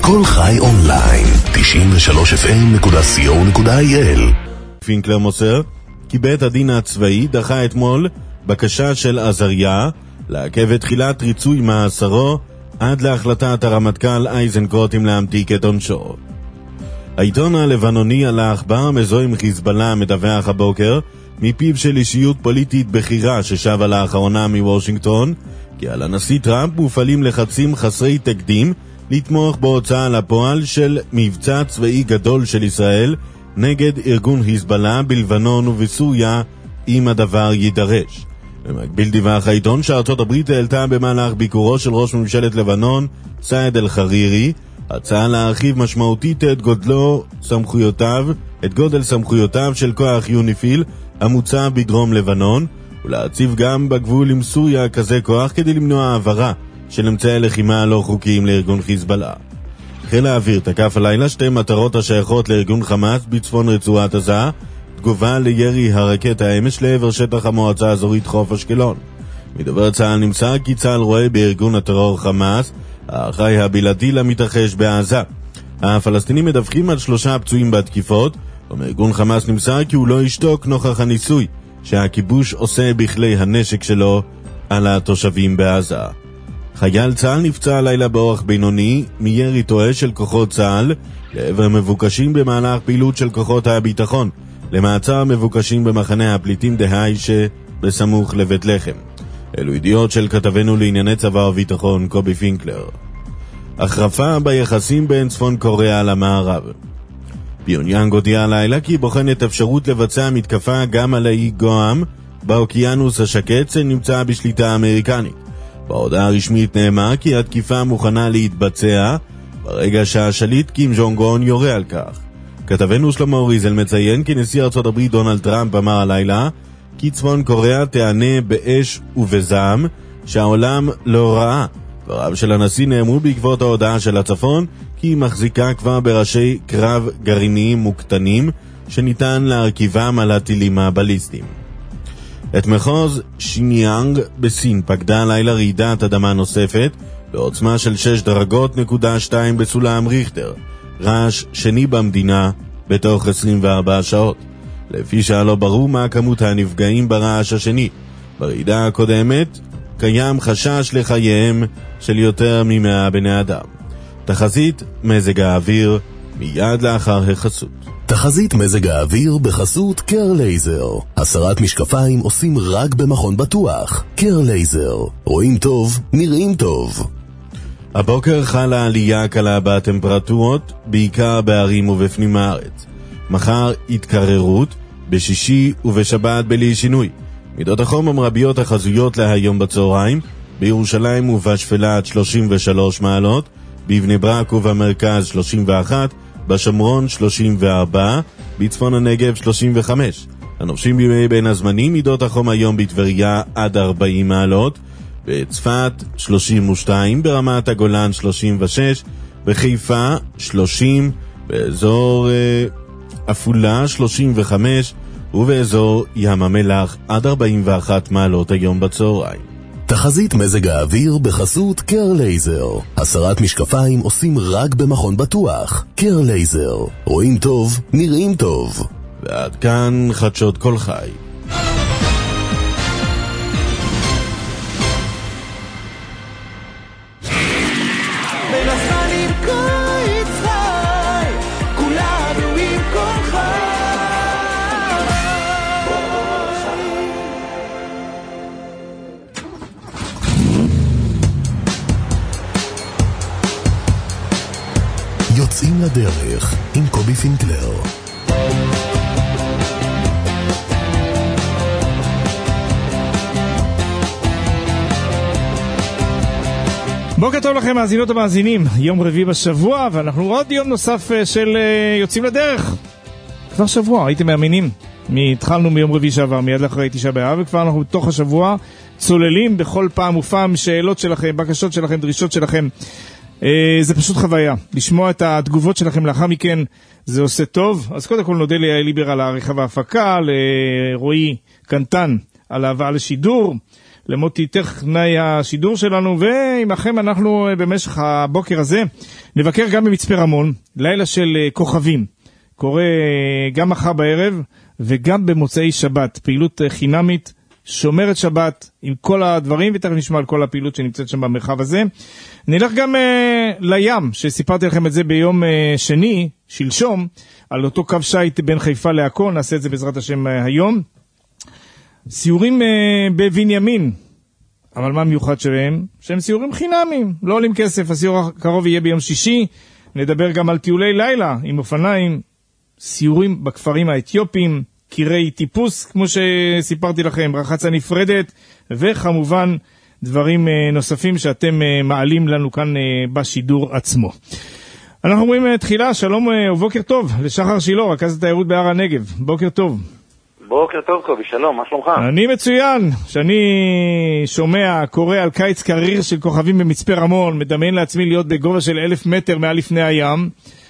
כל חי אונליין, 93fm.co.il. פינקלר מוסר כי בית הדין הצבאי דחה אתמול בקשה של עזריה לעכב את תחילת ריצוי מאסרו עד להחלטת הרמטכ"ל איזנקוט אם להמתיק את עונשו. העיתון הלבנוני על-עכבר מזוהה עם חיזבאללה מדווח הבוקר מפיו של אישיות פוליטית בכירה ששבה לאחרונה מוושינגטון כי על הנשיא טראמפ מופעלים לחצים חסרי תקדים לתמוך בהוצאה לפועל של מבצע צבאי גדול של ישראל נגד ארגון חיזבאללה בלבנון ובסוריה אם הדבר יידרש. במקביל דיווח העיתון שארצות הברית העלתה במהלך ביקורו של ראש ממשלת לבנון סעד אל-חרירי הצעה להרחיב משמעותית את גודל סמכויותיו של כוח יוניפיל המוצב בדרום לבנון ולהציב גם בגבול עם סוריה כזה כוח כדי למנוע העברה של אמצעי לחימה לא חוקיים לארגון חיזבאללה. חיל האוויר תקף הלילה שתי מטרות השייכות לארגון חמאס בצפון רצועת עזה, תגובה לירי הרקטה אמש לעבר שטח המועצה האזורית חוף אשקלון. מדובר צה"ל נמסר כי צה"ל רואה בארגון הטרור חמאס האחראי הבלעדי למתרחש בעזה. הפלסטינים מדווחים על 3 פצועים בתקיפות, ומארגון חמאס נמסר כי הוא לא ישתוק נוכח הניסוי שהכיבוש עושה בכלי הנשק שלו על התושבים בעזה. חייל צה"ל נפצע הלילה באורח בינוני מירי טועה של כוחות צה"ל לעבר מבוקשים במהלך פעילות של כוחות הביטחון למעצר מבוקשים במחנה הפליטים דהי שבסמוך לבית לחם. אלו ידיעות של כתבנו לענייני צבא וביטחון קובי פינקלר. החרפה ביחסים בין צפון קוריאה למערב. פיוניאנג הודיעה הלילה כי בוחנת אפשרות לבצע מתקפה גם על האי גואם באוקיינוס השקט שנמצא בשליטה אמריקנית. בהודעה הרשמית נאמר כי התקיפה מוכנה להתבצע ברגע שהשליט קים ז'ונג און יורה על כך. כתבנו שלמה ריזל מציין כי נשיא ארצות הברית דונלד טראמפ אמר הלילה כי צפון קוריאה תענה באש ובזעם שהעולם לא ראה. דבריו של הנשיא נאמרו בעקבות ההודעה של הצפון כי היא מחזיקה כבר בראשי קרב גרעיניים מוקטנים שניתן להרכיבם על הטילים הבליסטיים. את מחוז שיניאנג בסין פקדה לילה רעידת אדמה נוספת בעוצמה של 6.2 בסולם ריכטר, רעש שני במדינה בתוך 24 שעות. לפי שלא ברור מה כמות הנפגעים ברעש השני. ברעידה הקודמת קיים חשש לחייהם של יותר מ100 בני אדם. תחזית מזג האוויר מיד לאחר החסות. תחזית מזג האוויר בחסות קר לייזר. הסרת משקפיים עושים רק במכון בטוח. קר לייזר, רואים טוב, נראים טוב. הבוקר חלה עלייה קלה בטמפרטורות, בעיקר בערים ובפנים הארץ. מחר התקררות, בשישי ובשבת בלי שינוי. מידות החום המרביות החזויות להיום בצהריים, בירושלים ובשפלה עד 33 מעלות, בבני ברק ובמרכז 31, בשומרון 34, בצפון הנגב 35. הנובשים בימי בין הזמנים, מידות החום היום בטבריה עד 40 מעלות, בצפת 32, ברמת הגולן 36, בחיפה 30, באזור אפולה 35, ובאזור ים המלח עד 41 מעלות היום בצהריים. תחזית מזג האוויר בחסות קר לייזר. הסרת משקפיים עושים רק במכון בטוח. קר לייזר, רואים טוב, נראים טוב. ועד כאן חדשות כל חי. יוצאים לדרך עם קובי פינקלר. בוקר טוב לכם מאזינות ומאזינים, יום רביעי בשבוע ואנחנו עוד יום נוסף של יוצאים לדרך. כבר שבוע, הייתם מאמינים? התחלנו מיום רביעי שעבר, מיד לאחרי 9 באב, וכבר אנחנו בתוך השבוע צוללים בכל פעם ופעם שאלות שלכם, בקשות שלכם, דרישות שלכם. זה פשוט חוויה. לשמוע את התגובות שלכם לאחר מכן זה עושה טוב. אז קודם כל נודה ליאיר ליבר על העריכה וההפקה, לרועי קנטן על ההבאה לשידור, למוטי טכנאי השידור שלנו, ועמכם אנחנו במשך הבוקר הזה נבקר גם במצפה רמון, לילה של כוכבים, קורה גם מחר בערב וגם במוצאי שבת, פעילות חינמית, שומרת שבת עם כל הדברים, ותכף נשמע על כל הפעילות שנמצאת שם במרחב הזה. נלך גם לים, שסיפרתי לכם את זה ביום שני, שלשום, על אותו קו שייט בין חיפה לעכו, נעשה את זה בעזרת השם היום. סיורים בבנימין, אבל מה מיוחד שלהם? שהם סיורים חינמיים, לא עולים כסף. הסיור הקרוב יהיה ביום שישי, נדבר גם על טיולי לילה עם אופניים, סיורים בכפרים האתיופיים, קירי טיפוס, כמו שסיפרתי לכם, רחצה נפרדת, וכמובן דברים נוספים שאתם מעלים לנו כאן בשידור עצמו. אנחנו אומרים תחילה, שלום ובוקר טוב לשחר שילה, רכז התיירות בהר הנגב. בוקר טוב. בוקר טוב קובי, שלום, מה שלומך? אני מצוין, שאני שומע, קורא על קיץ קריר של כוכבים במצפה רמון, מדמיין לעצמי להיות בגובה של 1,000 מטר מעל לפני הים,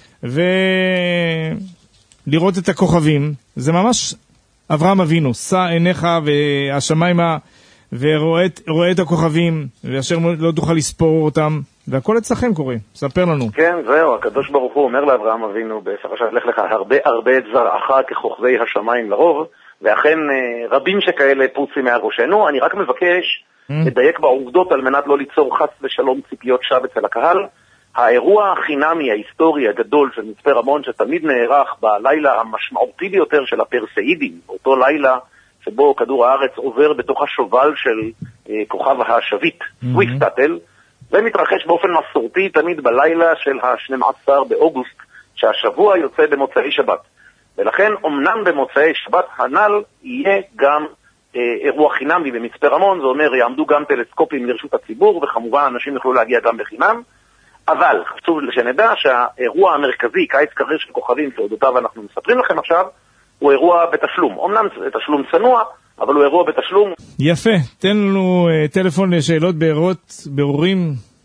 ולראות את הכוכבים. זה ממש אברהם אבינו, שא עיניך והשמיימה, ורואה את הכוכבים, ואשר לא תוכל לספור אותם, והכל אצלכם קורה. ספר לנו. כן, זהו, הקדוש ברוך הוא אומר לאברהם אבינו בפרשת לך לך, הרבה את זרעך ככוכבי השמיים לרוב, ואכן רבים שכאלה פרוצים מעל ראשנו. אני רק מבקש לדייק בעובדות על מנת לא ליצור חס ושלום ציפיות שווא אצל הקהל. האירוע החינמי ההיסטורי הגדול של מצפה רמון, שתמיד נערך בלילה המשמעותי ביותר של הפרסאידים, אותו לילה שבו כדור הארץ עובר בתוך השובל של כוכב השביט, סוויפטטל, זה מתרחש באופן מסורתי תמיד בלילה של ה-12 באוגוסט, שהשבוע יוצא במוצאי שבת. ולכן אומנם במוצאי שבת הנ"ל יהיה גם אירוע חינמי במצפה רמון, זה אומר יעמדו גם טלסקופים לרשות הציבור, וכמובן אנשים יוכלו להגיע גם בחינם, אבל חשוב שנדע שהאירוע המרכזי, קיץ קריר של כוכבים, שאודותיו אנחנו מספרים לכם עכשיו, הוא אירוע בתשלום. אומנם תשלום צנוע, אבל הוא אירוע בתשלום. יפה, תן לנו טלפון לשאלות ברורים.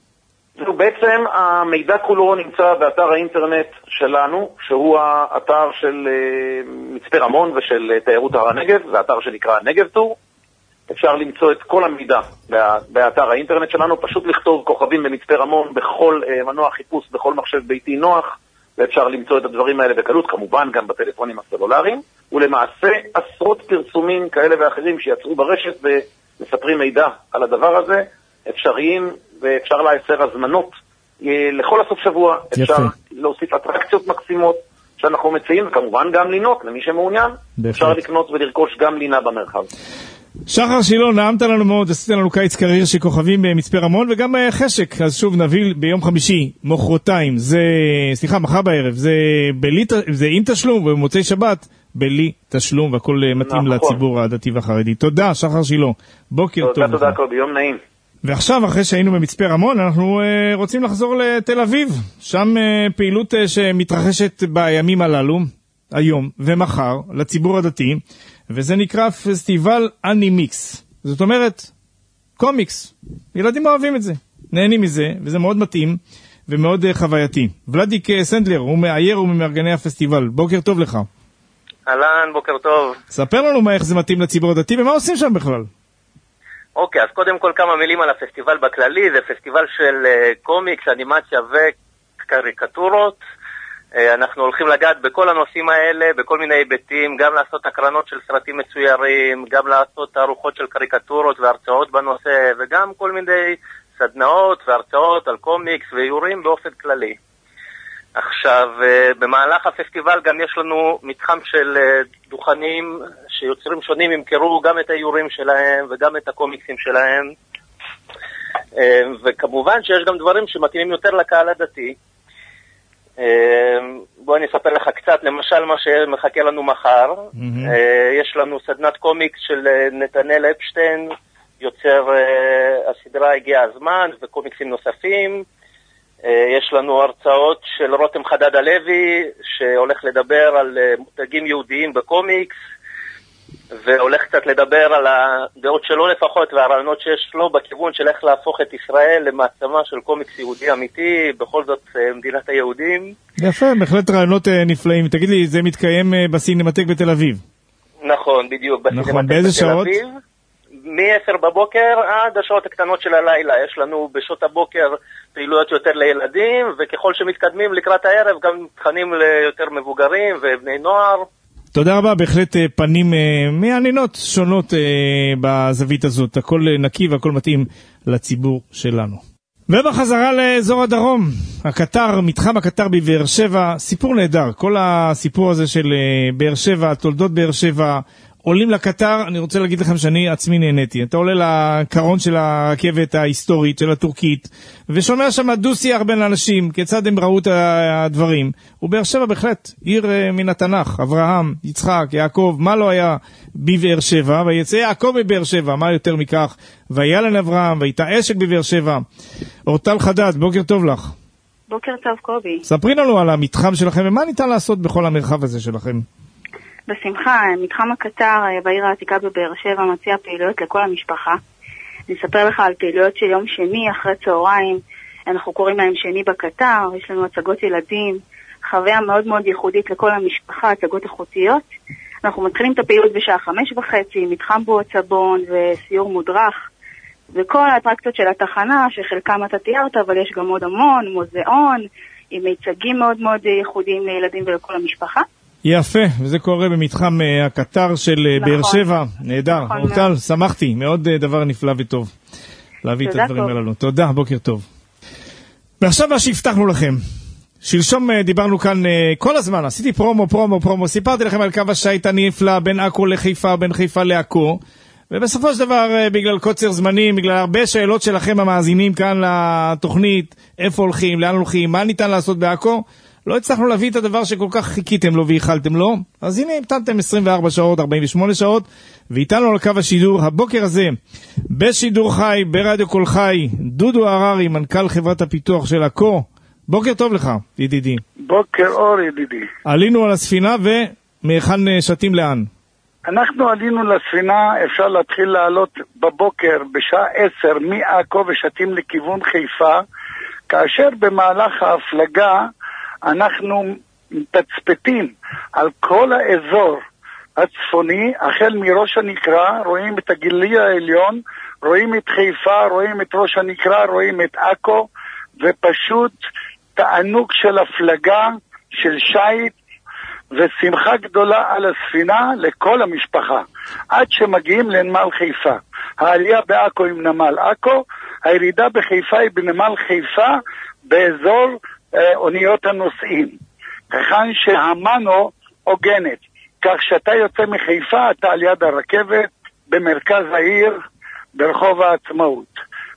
בעצם המידע כולו נמצא באתר האינטרנט שלנו, שהוא האתר של מצפה רמון ושל תיירות הר הנגב, זה אתר שנקרא נגב טור. אפשר למצוא את כל המידע באתר האינטרנט שלנו, פשוט לכתוב כוכבים במצפה רמון בכל מנוע חיפוש, בכל מחשב ביתי נוח, ואפשר למצוא את הדברים האלה בקלות, כמובן גם בטלפונים הסלולריים, ולמעשה עשרות פרסומים כאלה ואחרים שיצאו ברשת ומספרים מידע על הדבר הזה, אפשריים, ואפשר לאסר הזמנות לכל הסוף שבוע. יפה. אפשר להוסיף אטרקציות מקסימות שאנחנו מציעים, וכמובן גם לינות למי שמעוניין. בהחלט. אפשר לקנות ולרכוש גם לינה במרחב. שחר שילה, נעמת לנו מאוד, עשית לנו קיץ קריר של כוכבים במצפה רמון, וגם חשק, אז שוב נביא ביום חמישי, מחרתיים, מחר בערב, זה עם תשלום, ובמוצאי שבת, בלי תשלום, והכל מתאים לציבור הדתי והחרדי. תודה, שחר שילה, בוקר טוב. תודה, ביום נעים. ועכשיו, אחרי שהיינו במצפה רמון, אנחנו רוצים לחזור לתל אביב, שם פעילות שמתרחשת בימים הללו, היום ומחר, לציבור הדתי, וזה נקרא פסטיבל אנימיקס. זאת אומרת, קומיקס. ילדים אוהבים את זה, נהנים מזה, וזה מאוד מתאים ומאוד חווייתי. ולדיק סנדלר, הוא מאייר וממארגני הפסטיבל. בוקר טוב לך. אהלן, בוקר טוב. ספר לנו איך זה מתאים לציבור הדתי, ומה עושים שם בכלל? אוקיי, אז קודם כל כמה מילים על הפסטיבל בכללי. זה פסטיבל של קומיקס, אנימציה וקריקטורות. אנחנו הולכים לגעת בכל הנושאים האלה, בכל מיני היבטים, גם לעשות הקרנות של סרטים מצוירים, גם לעשות תערוכות של קריקטורות והרצאות בנושא, וגם כל מיני סדנאות והרצאות על קומיקס ואיורים באופן כללי. עכשיו, במהלך הפסטיבל גם יש לנו מתחם של דוכנים שיוצרים שונים ימכרו גם את האיורים שלהם וגם את הקומיקסים שלהם, וכמובן שיש גם דברים שמתאימים יותר לקהל הדתי. בוא אני אספר לך קצת, למשל מה שמחכה לנו מחר. יש לנו סדנת קומיקס של נתנאל אפשטיין, יוצר הסדרה הגיע הזמן, וקומיקסים נוספים. יש לנו הרצאות של רותם חדד הלוי, שהולך לדבר על מותגים יהודיים בקומיקס, והולך קצת לדבר על הדעות שלו לפחות, והרעיונות שיש לו בכיוון של איך להפוך את ישראל למעצמה של קומיקס יהודי אמיתי, בכל זאת מדינת היהודים. יפה, בהחלט רעיונות נפלאים. תגיד לי, זה מתקיים בסינמטק בתל אביב? נכון, בדיוק, בסינמטק באיזה בתל שעות? אביב. מ-10 בבוקר עד השעות הקטנות של הלילה. יש לנו בשעות הבוקר פעילויות יותר לילדים, וככל שמתקדמים לקראת הערב גם תכנים ליותר מבוגרים ובני נוער. תודה רבה, בהחלט פנים מעניינות שונות בזווית הזאת. הכל נקי והכל מתאים לציבור שלנו. ובחזרה לאזור הדרום, מתחם הקטר בבאר שבע, סיפור נהדר. כל הסיפור הזה של באר שבע, תולדות באר שבע, עולים לקטר, אני רוצה להגיד לכם שאני עצמי נהניתי. אתה עולה לקרון של הרכבת ההיסטורית, של הטורקית, ושומע שם דו-שיח בין האנשים, כיצד הם ראו את הדברים. ובאר שבע בהחלט, עיר מן התנ"ך, אברהם, יצחק, יעקב, מה לא היה בבאר שבע, ויצא יעקב בבאר שבע, מה יותר מכך, וילן אברהם, והייתה אשק בבאר שבע. אורטל חדד, בוקר טוב לך. בוקר טוב קובי. ספרי לנו על המתחם שלכם, ומה ניתן לעשות בכל המרחב הזה שלכם? בשמחה, מתחם הקטר בעיר העתיקה בבאר שבע מציע פעילויות לכל המשפחה. נספר לך על פעילויות של יום שני אחרי צהריים, אנחנו קוראים להם שני בקטר, יש לנו הצגות ילדים, חוויה מאוד מאוד ייחודית לכל המשפחה, הצגות איכותיות. אנחנו מתחילים את הפעילות בשעה 5:30, מתחם בו הצבון וסיור מודרך, וכל האטרקציות של התחנה, שחלקם אתה תיארת, אבל יש גם עוד המון, מוזיאון, עם מיצגים מאוד מאוד ייחודיים לילדים ולכל המשפחה. יפה, וזה קורה במתחם הקטר של באר שבע. נהדר, אורטל, שמחתי, מאוד דבר נפלא וטוב להביא את הדברים הללו. תודה, בוקר טוב. ועכשיו מה שהבטחנו לכם, שלשום דיברנו כאן כל הזמן, עשיתי פרומו, סיפרתי לכם על קו השייט הנפלא בין עכו לחיפה, בין חיפה לעכו, ובסופו של דבר בגלל קוצר זמנים, בגלל הרבה שאלות שלכם המאזינים כאן לתוכנית, איפה הולכים, לאן הולכים, מה ניתן לעשות בעכו, לא הצלחנו להביא את הדבר שכל כך חיכיתם לו והחלתם לו. אז הנה, המתנתם 24 שעות, 48 שעות, ואיתנו על קו השידור, הבוקר הזה, בשידור חי, ברדיו כל חי, דודו הררי, מנכ"ל חברת הפיתוח של עכו. בוקר טוב לך, ידידי. בוקר אור, ידידי. עלינו על הספינה ומהיכן שתים לאן? אנחנו עלינו לספינה, אפשר להתחיל לעלות בבוקר בשעה 10 מעכו ושתים לכיוון חיפה, כאשר במהלך ההפלגה אנחנו מתצפתים על כל האזור הצפוני, החל מראש הנקרה, רואים את הגליל העליון, רואים את חיפה, רואים את ראש הנקרה, רואים את עכו, ופשוט תענוג של הפלגה, של שייט, ושמחה גדולה על הספינה לכל המשפחה, עד שמגיעים לנמל חיפה. העלייה בעכו עם נמל עכו, הירידה בחיפה היא בנמל חיפה, באזור אוניות הנוסעים, היכן שהמנו עוגנת, כך שאתה יוצא מחיפה, אתה על יד הרכבת, במרכז העיר, ברחוב העצמאות.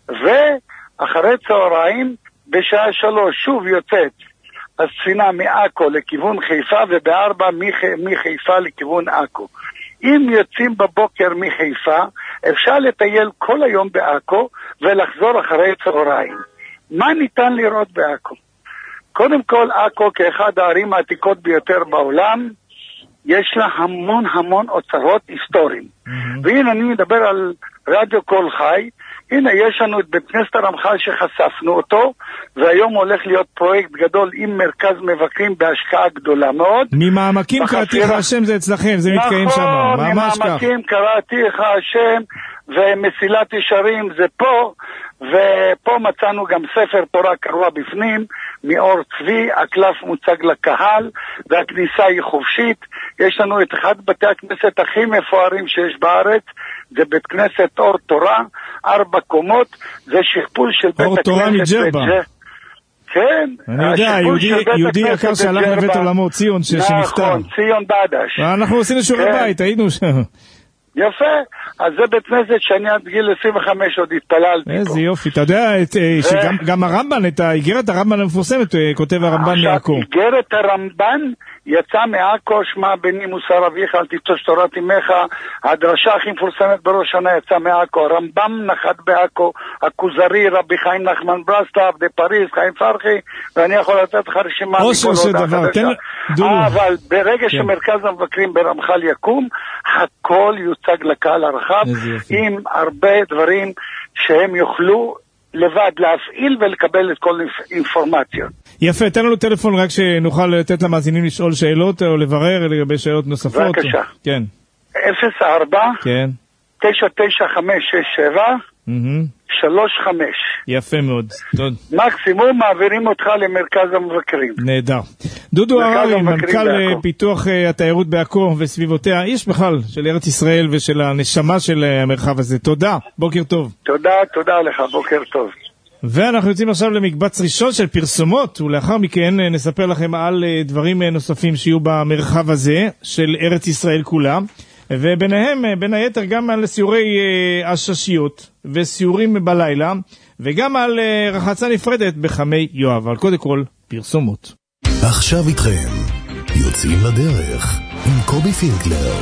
ואחרי צהריים, בשעה 3 שוב יוצאת הספינה מעכו לכיוון חיפה, וב4 מחיפה לכיוון עכו. אם יוצאים בבוקר מחיפה, אפשר לטייל כל היום בעכו, ולחזור אחרי צהריים. מה ניתן לראות בעכו? קודם כל, עכו כאחד הערים העתיקות ביותר בעולם, יש לה המון אוצרות היסטוריים. והנה אני מדבר על רדיו כל חי, הנה יש לנו את בית כנסת הרמח"ל שחשפנו אותו, והיום הולך להיות פרויקט גדול עם מרכז מבקרים בהשקעה גדולה מאוד. ממעמקים קראתיך השם זה אצלכם, זה מתקיים שם, ממש כך. ממעמקים קראתיך השם, ומסילת ישרים זה פה, ופה מצאנו גם ספר תורה קרוע בפנים, מאור צבי, הקלף מוצג לקהל, והכניסה היא חופשית. יש לנו את אחד בתי הכנסת הכי מפוארים שיש בארץ, זה בית כנסת אור תורה, 4 קומות, זה שכפול של בית הכנסת. אור תורה מג'רבה. כן. אני יודע, יהודי יקר שהלך לבית עולמו, ציון שנפטר. נכון, ציון דדש. אנחנו עשינו שיעורי בית, היינו שם. יפה, אז זה בית כנסת שאני עד גיל 25 עוד התפללתי פה. איזה יופי, אתה יודע שגם הרמב"ן, את האיגרת הרמב"ן המפורסמת, כותב הרמב"ן מעכו. איגרת הרמב"ן יצא מעכו, שמע בני מוסר אביך, אל תיטוש תורת אמך, הדרשה הכי מפורסמת בראש שנה יצא מעכו, הרמב"ם נחת בעכו, הכוזרי, רבי חיים נחמן ברסלב, דה פריז, חיים פרחי, ואני יכול לתת לך רשימה אושר של דבר, אבל ברגע שמרכז המבקרים ברמח"ל יקום, הכל יוצג לקהל הרחב, עם הרבה דברים שהם יוכלו לבד להפעיל ולקבל את כל אינפורמציה. יפה, תן לנו טלפון רק שנוכל לתת למאזינים לשאול שאלות או לברר לגבי שאלות נוספות. בבקשה. כן. 04 כן. 99567 35. יפה מאוד. מקסימום מעבירים אותך למרכז המבקרים. נהדר. דודו הררי, מנכ"ל פיתוח התיירות בעכו וסביבותיה, איש בכלל של ארץ ישראל ושל הנשמה של המרחב הזה. תודה, בוקר טוב. תודה לך, בוקר טוב. ואנחנו יוצאים עכשיו למקבץ ראשון של פרסומות, ולאחר מכן נספר לכם על דברים נוספים שיהיו במרחב הזה של ארץ ישראל כולה, וביניהם, בין היתר, גם על סיורי הששיות וסיורים בלילה, וגם על רחצה נפרדת בחמי יואב. אבל קודם כל, פרסומות. עכשיו איתכם, יוצאים לדרך עם קובי פינקלר.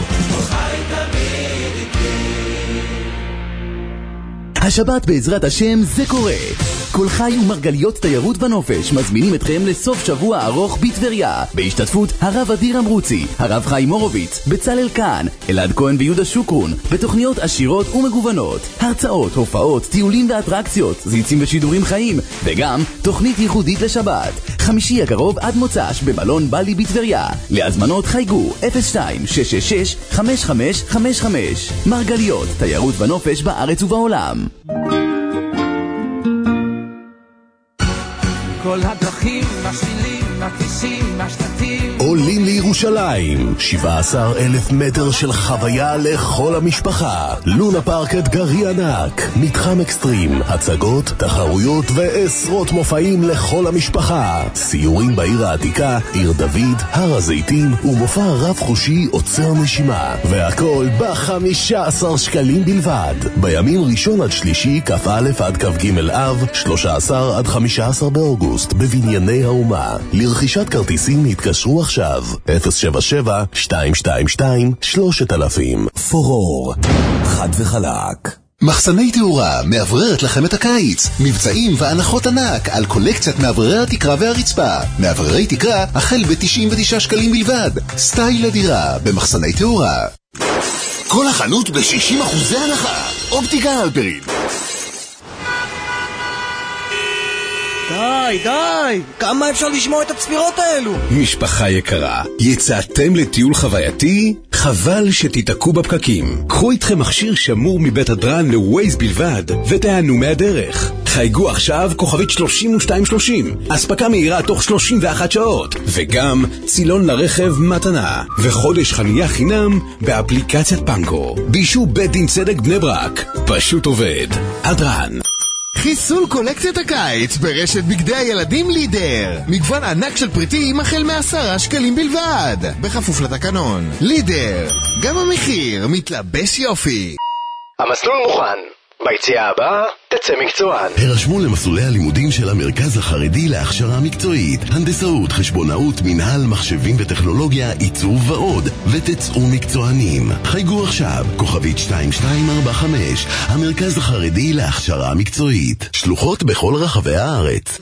השבת בעזרת השם זה קורה. כל חי ומרגליות תיירות ונופש מזמינים אתכם לסוף שבוע ארוך בטבריה, בהשתתפות הרב אדיר אמרוצי, הרב חיים מורוביץ, בצלאל קאן, אלעד כהן ויהודה שוקרון, בתוכניות עשירות ומגוונות, הרצאות, הופעות, טיולים ואטרקציות, זיצים ושידורים חיים, וגם תוכנית ייחודית לשבת. חמישי הקרוב עד מוצ"ש במלון בלי בטבריה. להזמנות חייגו 02-666-5555. מרגליות, תיירות ונופש בארץ ובעולם. כל הדרכים, השבילים, הכבישים, השלטים עולים לירושלים, 17,000 מטר של חוויה לכל המשפחה. לונה פארק אתגרי ענק, מתחם אקסטרים, הצגות, תחרויות ועשרות מופעים לכל המשפחה. סיורים בעיר העתיקה, עיר דוד, הר הזיתים ומופע רב חושי עוצר נשימה, והכל ב-15 שקלים בלבד. בימים ראשון עד שלישי, כ"א עד כ"ג אב, 13 עד 15 באוגוסט בבנייני האומה. לרכישת כרטיסים התקשרו עכשיו 077-222-3000. פורור, חד וחלק. מחסני תאורה מאווררת לכם את הקיץ. מבצעים והנחות ענק על קולקציית מאווררי התקרה והרצפה. מאווררי תקרה החל ב-99 שקלים בלבד. סטייל לדירה במחסני תאורה. כל החנות ב-60% הנחה. אופטיקה הלפרין. די, כמה אפשר לשמוע את הצפירות האלו? משפחה יקרה, יצאתם לטיול חווייתי? חבל שתתעקו בפקקים. קחו איתכם מכשיר שמור מבית הדרן לווייז בלבד, ותענו מהדרך. חייגו עכשיו כוכבית 3230, אספקה מהירה תוך 31 שעות, וגם צילון לרכב מתנה, וחודש חנייה חינם באפליקציית פנקו. בישו בית דין צדק בני ברק, פשוט עובד. הדרן. חיסול קולקציית הקיץ ברשת בגדי הילדים לידר. מגוון ענק של פריטים החל מ10 שקלים בלבד, בכפוף לתקנון. לידר, גם המחיר מתלבש יופי. המסלול מוכן, ביציאה הבאה תצא מקצוען. הרשמו למסלולי הלימודים של המרכז החרדי להכשרה מקצועית, הנדסאות, חשבונאות, מנהל, מחשבים וטכנולוגיה, עיצוב ועוד, ותצאו מקצוענים. חייגו עכשיו, כוכבית 2245, המרכז החרדי להכשרה מקצועית. שלוחות בכל רחבי הארץ.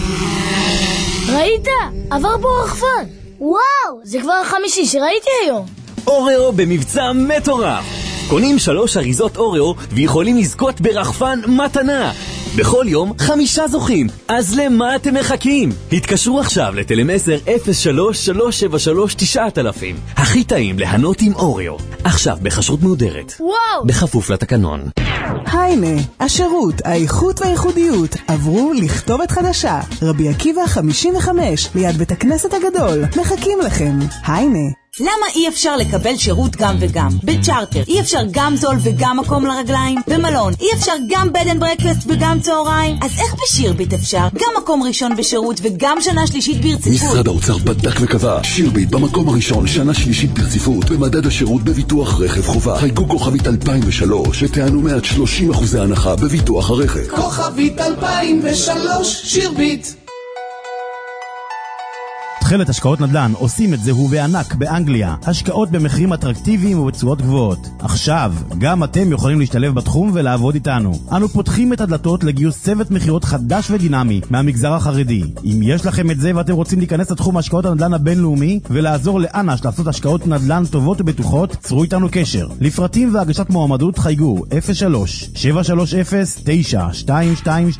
ראית? עבר בו רחפן. וואו, זה כבר החמישי שראיתי היום. אוריו במבצע מטורף. קונים 3 אריזות אוריו ויכולים לזכות ברחפן מתנה. בכל יום 5 זוכים. אז למה אתם מחכים? התקשרו עכשיו לטלמסר 03-373-9000. הכי טעים להנות עם אוריו. עכשיו בחשרות מהודרת. וואו! בכפוף לתקנון. היינה, השירות, האיכות והייחודיות עברו לכתובת חדשה. רבי עקיבא 55, ליד בית הכנסת הגדול. מחכים לכם. היינה. למה אי אפשר לקבל שירות גם וגם? בצ'ארטר אי אפשר גם זול וגם מקום לרגליים? במלון אי אפשר גם בד אנד ברקפסט וגם צהריים? אז איך בשירביט אפשר? גם מקום ראשון בשירות וגם שנה שלישית ברציפות. משרד האוצר בדק וקבע, שירביט במקום הראשון שנה שלישית ברציפות במדד השירות בביטוח רכב חובה. חייגו כוכבית 2003 שתענו מעט 30% הנחה בביטוח הרכב. כוכבית 2003 שירביט. תחילת השקעות נדל"ן עושים את זה ובענק באנגליה. השקעות במחירים אטרקטיביים ובצורות גבוהות. עכשיו, גם אתם יכולים להשתלב בתחום ולעבוד איתנו. אנו פותחים את הדלתות לגיוס צוות מחירות חדש ודינמי מהמגזר החרדי. אם יש לכם את זה ואתם רוצים להיכנס לתחום השקעות הנדל"ן הבינלאומי ולעזור לאנש לעשות השקעות נדל"ן טובות ובטוחות, צרו איתנו קשר. לפרטים והגשת מועמדות חייגו 03-730-9222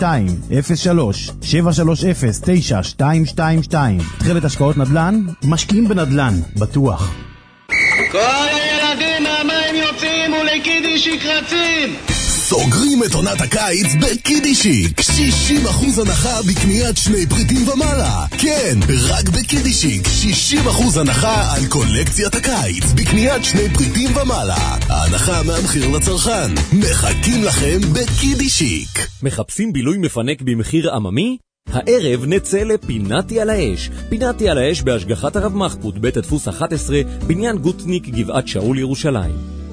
03-730-9222. תחילת השקעות נדל"ן, משקיעים בנדל"ן, בטוח. כל הילדים מהמים יוצאים ולקידישיק רצים. סוגרים את עונת הקיץ בקידישיק. 60% הנחה בקניית 2 פריטים ומעלה. כן, רק בקידישיק 60% הנחה על קולקציית הקיץ בקניית 2 פריטים ומעלה. ההנחה מהמחיר לצרכן. מחכים לכם בקידישיק. מחפשים בילוי מפנק במחיר עממי? הערב נצא לפינתי על האש. פינתי על האש בהשגחת הרב מחפוד, בית הדפוס 11, בניין גוטניק, גבעת שאול, ירושלים.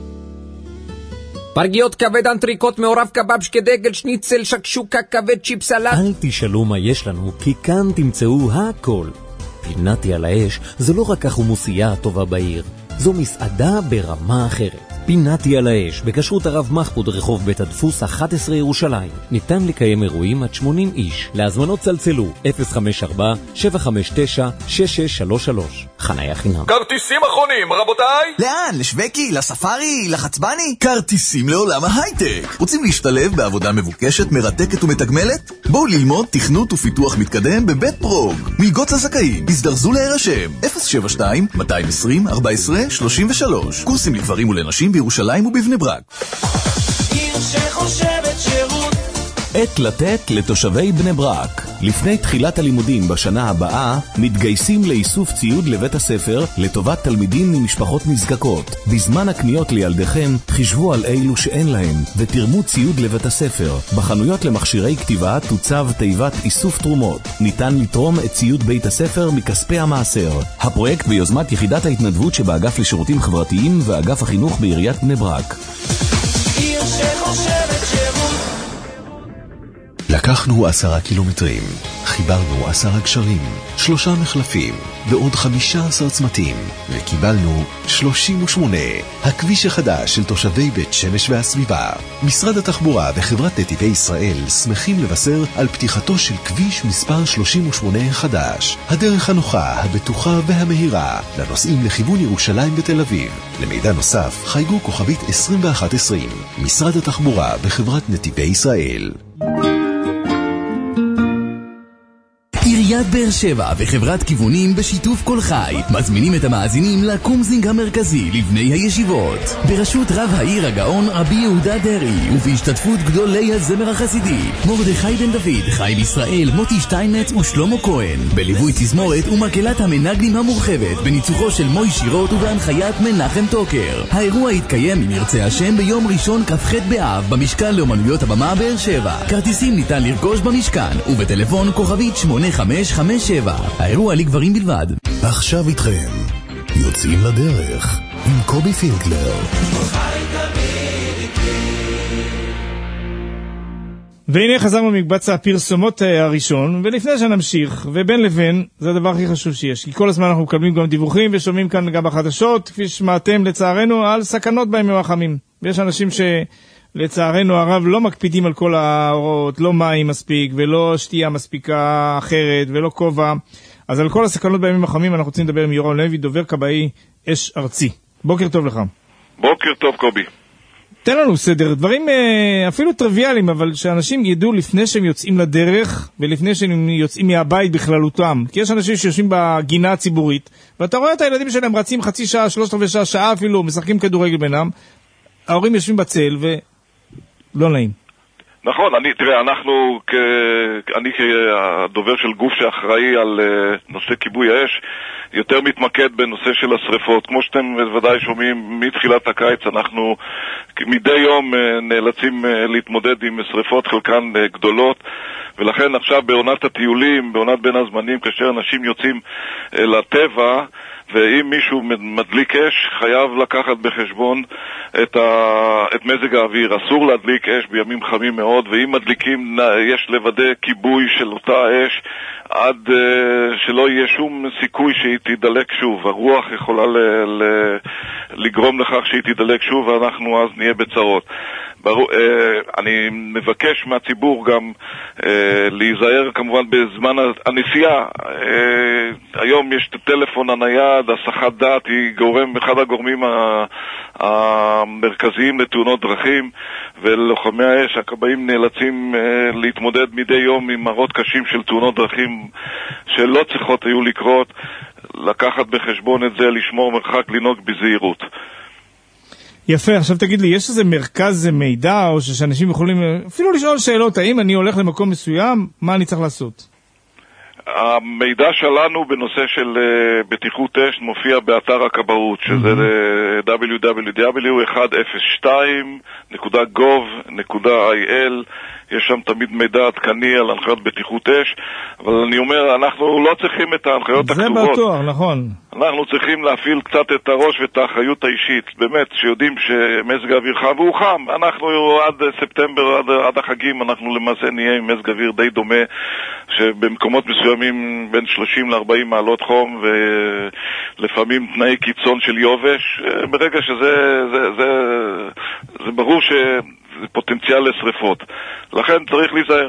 פרגיות כבד, אנטריקוט, מעורב קבב, שקדגל, שניצל, שקשוקה, כבד, צ'יפ סלט. אל תשאלו מה יש לנו, כי כאן תמצאו הכל. פינתי על האש זו לא רק החומוסייה הטובה בעיר, זו מסעדה ברמה אחרת. פינתי על האש, בכשרות הרב מחפוד, רחוב בית הדפוס 11, ירושלים. ניתן לקיים אירועים עד 80 איש. להזמנות צלצלו 054-759-6633. חניה חינם. כרטיסים אחרונים, רבותיי. לאן? לשווקי? לספארי? לחצבני? כרטיסים לעולם ההייטק. רוצים להשתלב בעבודה מבוקשת, מרתקת ומתגמלת? בואו ללמוד תכנות ופיתוח מתקדם בבית פרוג. מלגות לזכאים. הזדרזו להירשם. 072-220-14-33. קורסים לגברים ולנשים בירושלים ובבני ברק. עיר שחושבת שירות. עת לתת לתושבי בני ברק. לפני תחילת הלימודים בשנה הבאה, מתגייסים לאיסוף ציוד לבית הספר לטובת תלמידים ממשפחות נזקקות. בזמן הקניות לילדיכם, חישבו על אילו שאין להם, ותרמו ציוד לבית הספר. בחנויות למכשירי כתיבה תוצב תיבת איסוף תרומות. ניתן לתרום את ציוד בית הספר מכספי המעשר. הפרויקט ביוזמת יחידת ההתנדבות שבאגף לשירותים חברתיים ואגף החינוך בעיריית בני ברק. עיר שחושבת שירות. לקחנו 10 קילומטרים, חיברנו 10 גשרים, 3 מחלפים ועוד 15 צמתים, וקיבלנו 38. הכביש החדש של תושבי בית שמש והסביבה. משרד התחבורה וחברת נתיבי ישראל שמחים לבשר על פתיחתו של כביש מספר 38 החדש. הדרך הנוחה, הבטוחה והמהירה לנוסעים לכיוון ירושלים ותל אביב. למידע נוסף, חייגו כוכבית 2120. משרד התחבורה וחברת נתיבי ישראל. עיריית באר שבע וחברת כיוונים בשיתוף כל חי מזמינים את המאזינים לקומזינג המרכזי לבני הישיבות בראשות רב העיר הגאון רבי יהודה דרי ובהשתתפות גדולי הזמר החסידי מרדכי בן דוד, חיים ישראל, מוטי שטיינמץ ושלמה כהן, בליווי תזמורת ומקהלת המנגנים המורחבת בניצוחו של מוי שירות ובהנחיית מנחם טוקר. האירוע יתקיים אם ירצה השם ביום ראשון כ"ח באב במשכן לאומנויות הבמה באר שבע. כרטיסים ניתן לרכוש במשכן ובטלפון כוכבית 8557. האירוע לגברים בלבד. עכשיו איתכם יוצאים לדרך עם קובי פינקלר. והנה חזרנו ממקבץ הפרסומות הראשון, ולפני שנמשיך, ובין לבין, זה הדבר הכי חשוב שיש, כי כל הזמן אנחנו מקבלים גם דיווחים ושומעים כאן גם בחדשות, כפי שמעתם לצערנו, על סכנות בימים החמים. ויש אנשים שלצערנו הרב לא מקפידים על כל ההוראות, לא מים מספיק, ולא שתייה מספיקה אחרת, ולא כובע. אז על כל הסכנות בימים החמים אנחנו רוצים לדבר עם יורם לוי, דובר כבאי אש ארצי. בוקר טוב לך. בוקר טוב קובי. תן לנו סדר, דברים אפילו טריוויאליים, אבל שאנשים ידעו לפני שהם יוצאים לדרך, ולפני שהם יוצאים מהבית בכללותם. כי יש אנשים שיושבים בגינה הציבורית, ואתה רואה את הילדים שלהם רצים חצי שעה, 3/4 שעה אפילו, משחקים כדורגל בינם, ההורים יושבים בצל, ולא נעים. נכון, תראה, אני כדובר של גוף שאחראי על נושא כיבוי האש, יותר מתמקד בנושא של השריפות. כמו שאתם בוודאי שומעים, מתחילת הקיץ אנחנו מדי יום נאלצים להתמודד עם שריפות, חלקן גדולות, ולכן עכשיו בעונת הטיולים, בעונת בין הזמנים, כאשר אנשים יוצאים לטבע, ואם מישהו מדליק אש, חייב לקחת בחשבון את מזג האוויר. אסור להדליק אש בימים חמים מאוד, ואם מדליקים יש לוודא כיבוי של אותה אש עד שלא יהיה שום סיכוי שהיא תדלק שוב. הרוח יכולה לגרום לכך שהיא תדלק שוב, ואנחנו אז נהיה בצרות. אני מבקש מהציבור גם להיזהר כמובן בזמן הנסיעה. היום יש את הטלפון הנייד, הסחת דעת היא אחד הגורמים המרכזיים לתאונות דרכים, ולוחמי האש, הכבאים נאלצים להתמודד מדי יום עם מראות קשים של תאונות דרכים שלא צריכות היו לקרות, לקחת בחשבון את זה, לשמור מרחק, לנהוג בזהירות. יפה, עכשיו תגיד לי, יש איזה מרכז מידע, או שאנשים יכולים אפילו לשאול שאלות, האם אני הולך למקום מסוים, מה אני צריך לעשות? המידע שלנו בנושא של בטיחות אש מופיע באתר הכבאות, שזה www.102.gov.il. יש שם תמיד מידע עדכני על הנחיות בטיחות אש, אבל אני אומר, אנחנו לא צריכים את ההנחיות הכתובות. זה בטוח, נכון. אנחנו צריכים להפעיל קצת את הראש ואת האחריות האישית, באמת, שיודעים שמזג האוויר חם, והוא חם. אנחנו עד ספטמבר, עד החגים, אנחנו למעשה נהיה עם מזג אוויר די דומה, שבמקומות מסוימים בין 30 ל-40 מעלות חום, ולפעמים תנאי קיצון של יובש. ברגע שזה זה ברור שזה פוטנציאל לשריפות. לכן צריך להיזהר.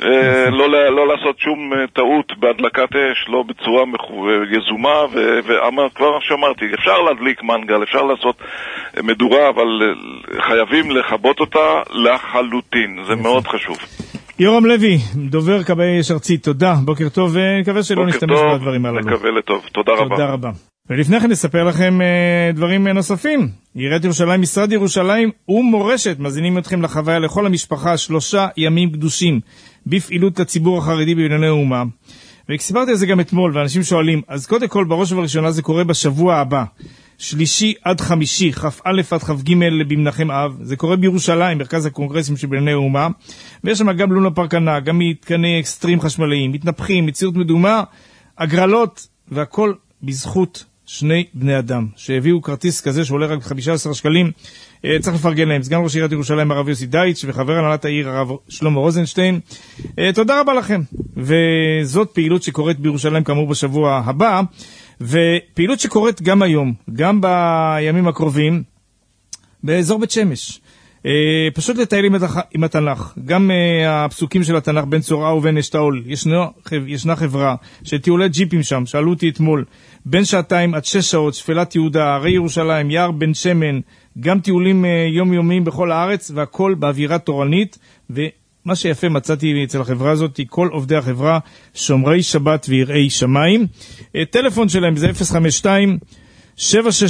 לא לעשות שום טעות בהדלקת אש, לא בצורה יזומה, וכבר שאמרתי, אפשר להדליק מנגל, אפשר לעשות מדורה, אבל חייבים לכבות אותה לחלוטין, זה מאוד חשוב. יורם לוי, דובר כבאי אש ארצי, תודה, בוקר טוב, ונקווה שלא נשתמש בדברים הללו. נקווה לטוב, תודה רבה. תודה רבה. ולפני כן נספר לכם דברים נוספים. עיריית ירושלים, משרד ירושלים ומורשת מזינים אתכם לחוויה לכל המשפחה 3 ימים קדושים בפעילות לציבור החרדי בבנייני האומה. והסברתי על זה גם אתמול, ואנשים שואלים, אז קודם כל בראש ובראשונה זה קורה בשבוע הבא, 3 עד 5, כ"א עד כ"ג במנחם אב. זה קורה בירושלים, מרכז הקונגרסים של בנייני האומה, ויש שם גם לונה פארק ענק, גם מתקני אקסטרים חשמליים, מתנפחים, מציאות מדומה, הגרלות, והכל בזכות 2 בני אדם שהביאו כרטיס כזה שעולה רק 15 שקלים. צריך לפרגן להם, סגן ראש עיריית ירושלים הרב יוסי דייטש וחבר הנהלת העיר הרב שלמה רוזנשטיין. תודה רבה לכם. וזאת פעילות שקורית בירושלים כאמור בשבוע הבא, ופעילות שקורית גם היום, גם בימים הקרובים באזור בית שמש. פשוט לטייל עם התנ"ך, גם הפסוקים של התנ"ך בן צורעה ובן אשתאול. ישנה חברה של טיולי ג'יפים שם, שאלו אותי אתמול, בין 2 עד 6 שעות, שפלת יהודה, הרי ירושלים, יער בן שמן, גם טיולים יומיומיים בכל הארץ, והכל באווירה תורנית. ומה שיפה מצאתי אצל החברה הזאת, כל עובדי החברה שומרי שבת ויראי שמיים. טלפון שלהם זה 052-762-5337.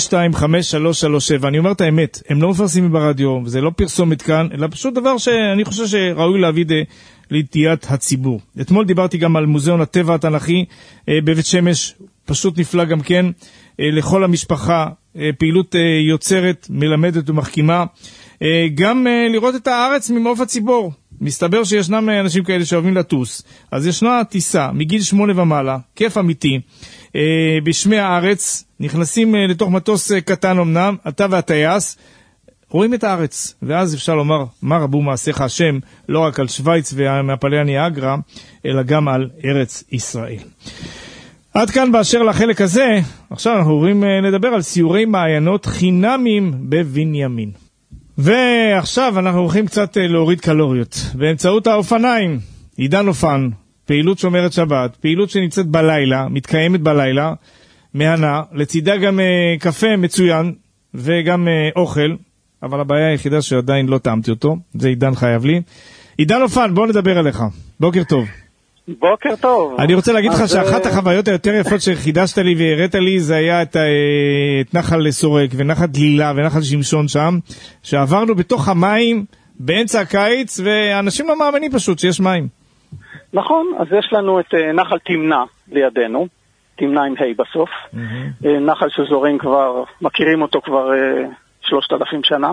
אני אומר את האמת, הם לא מפרסמים ברדיו, וזה לא פרסומת כאן, אלא פשוט דבר שאני חושב שראוי להביא לידיעת הציבור. אתמול דיברתי גם על מוזיאון הטבע התנ"כי בבית שמש, פשוט נפלא גם כן, לכל המשפחה, פעילות יוצרת, מלמדת ומחכימה, גם לראות את הארץ ממעוף הציבור. מסתבר שישנם אנשים כאלה שאוהבים לטוס, אז ישנה טיסה מגיל 8 ומעלה, כיף אמיתי, בשמי הארץ, נכנסים לתוך מטוס קטן אמנם, אתה והטייס, רואים את הארץ, ואז אפשר לומר, מה רבו מעשיך השם, לא רק על שוויץ ומהפלי הניאגרה, אלא גם על ארץ ישראל. עד כאן באשר לחלק הזה. עכשיו אנחנו עוברים לדבר על סיורי מעיינות חינמים בבנימין. ועכשיו אנחנו הולכים קצת להוריד קלוריות באמצעות האופניים. עידן אופן, פעילות שומרת שבת, פעילות שנמצאת בלילה, מתקיימת בלילה, מהנה, לצידה גם קפה מצוין וגם אוכל, אבל הבעיה היחידה שעדיין לא טעמתי אותו, זה עידן חייב לי. עידן אופן, בוא נדבר עליך. בוקר טוב. בוקר טוב. אני רוצה להגיד לך שאחת החוויות היותר יפות שחידשת לי והראית לי, זה היה את נחל סורק ונחל דלילה ונחל שמשון שם, שעברנו בתוך המים באמצע הקיץ, ואנשים לא מאמינים פשוט שיש מים. נכון, אז יש לנו את נחל תמנה לידינו, תמנה עם ה' בסוף, נחל שזורים כבר, מכירים אותו כבר 3,000 שנה.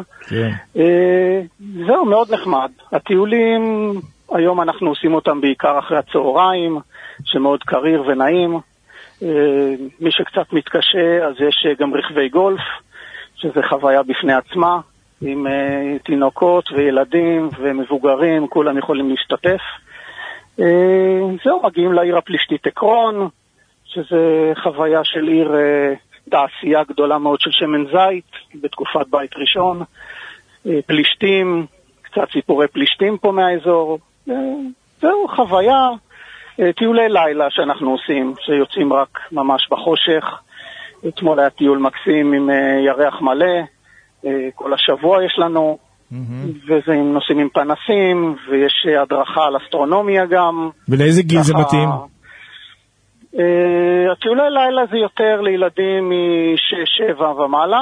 זהו, מאוד נחמד. הטיולים היום אנחנו עושים אותם בעיקר אחרי הצהריים, שמאוד קריר ונעים. מי שקצת מתקשה, אז יש גם רכבי גולף, שזה חוויה בפני עצמה, עם תינוקות וילדים ומבוגרים, כולם יכולים להשתתף. זהו, מגיעים לעיר הפלישתית עקרון, שזה חוויה של עיר תעשייה גדולה מאוד של שמן זית, בתקופת בית ראשון. פלישתים, קצת סיפורי פלישתים פה מהאזור. זהו, חוויה טיולי לילה שאנחנו עושים, שיוצאים רק ממש בחושך. אתמול היה טיול מקסים עם ירח מלא, כל השבוע יש לנו, וזה עם נושאים עם פנסים, ויש הדרכה על אסטרונומיה גם. ולאיזה גיל זה מתאים? הטיולי לילה זה יותר לילדים מ-6-7 ומעלה.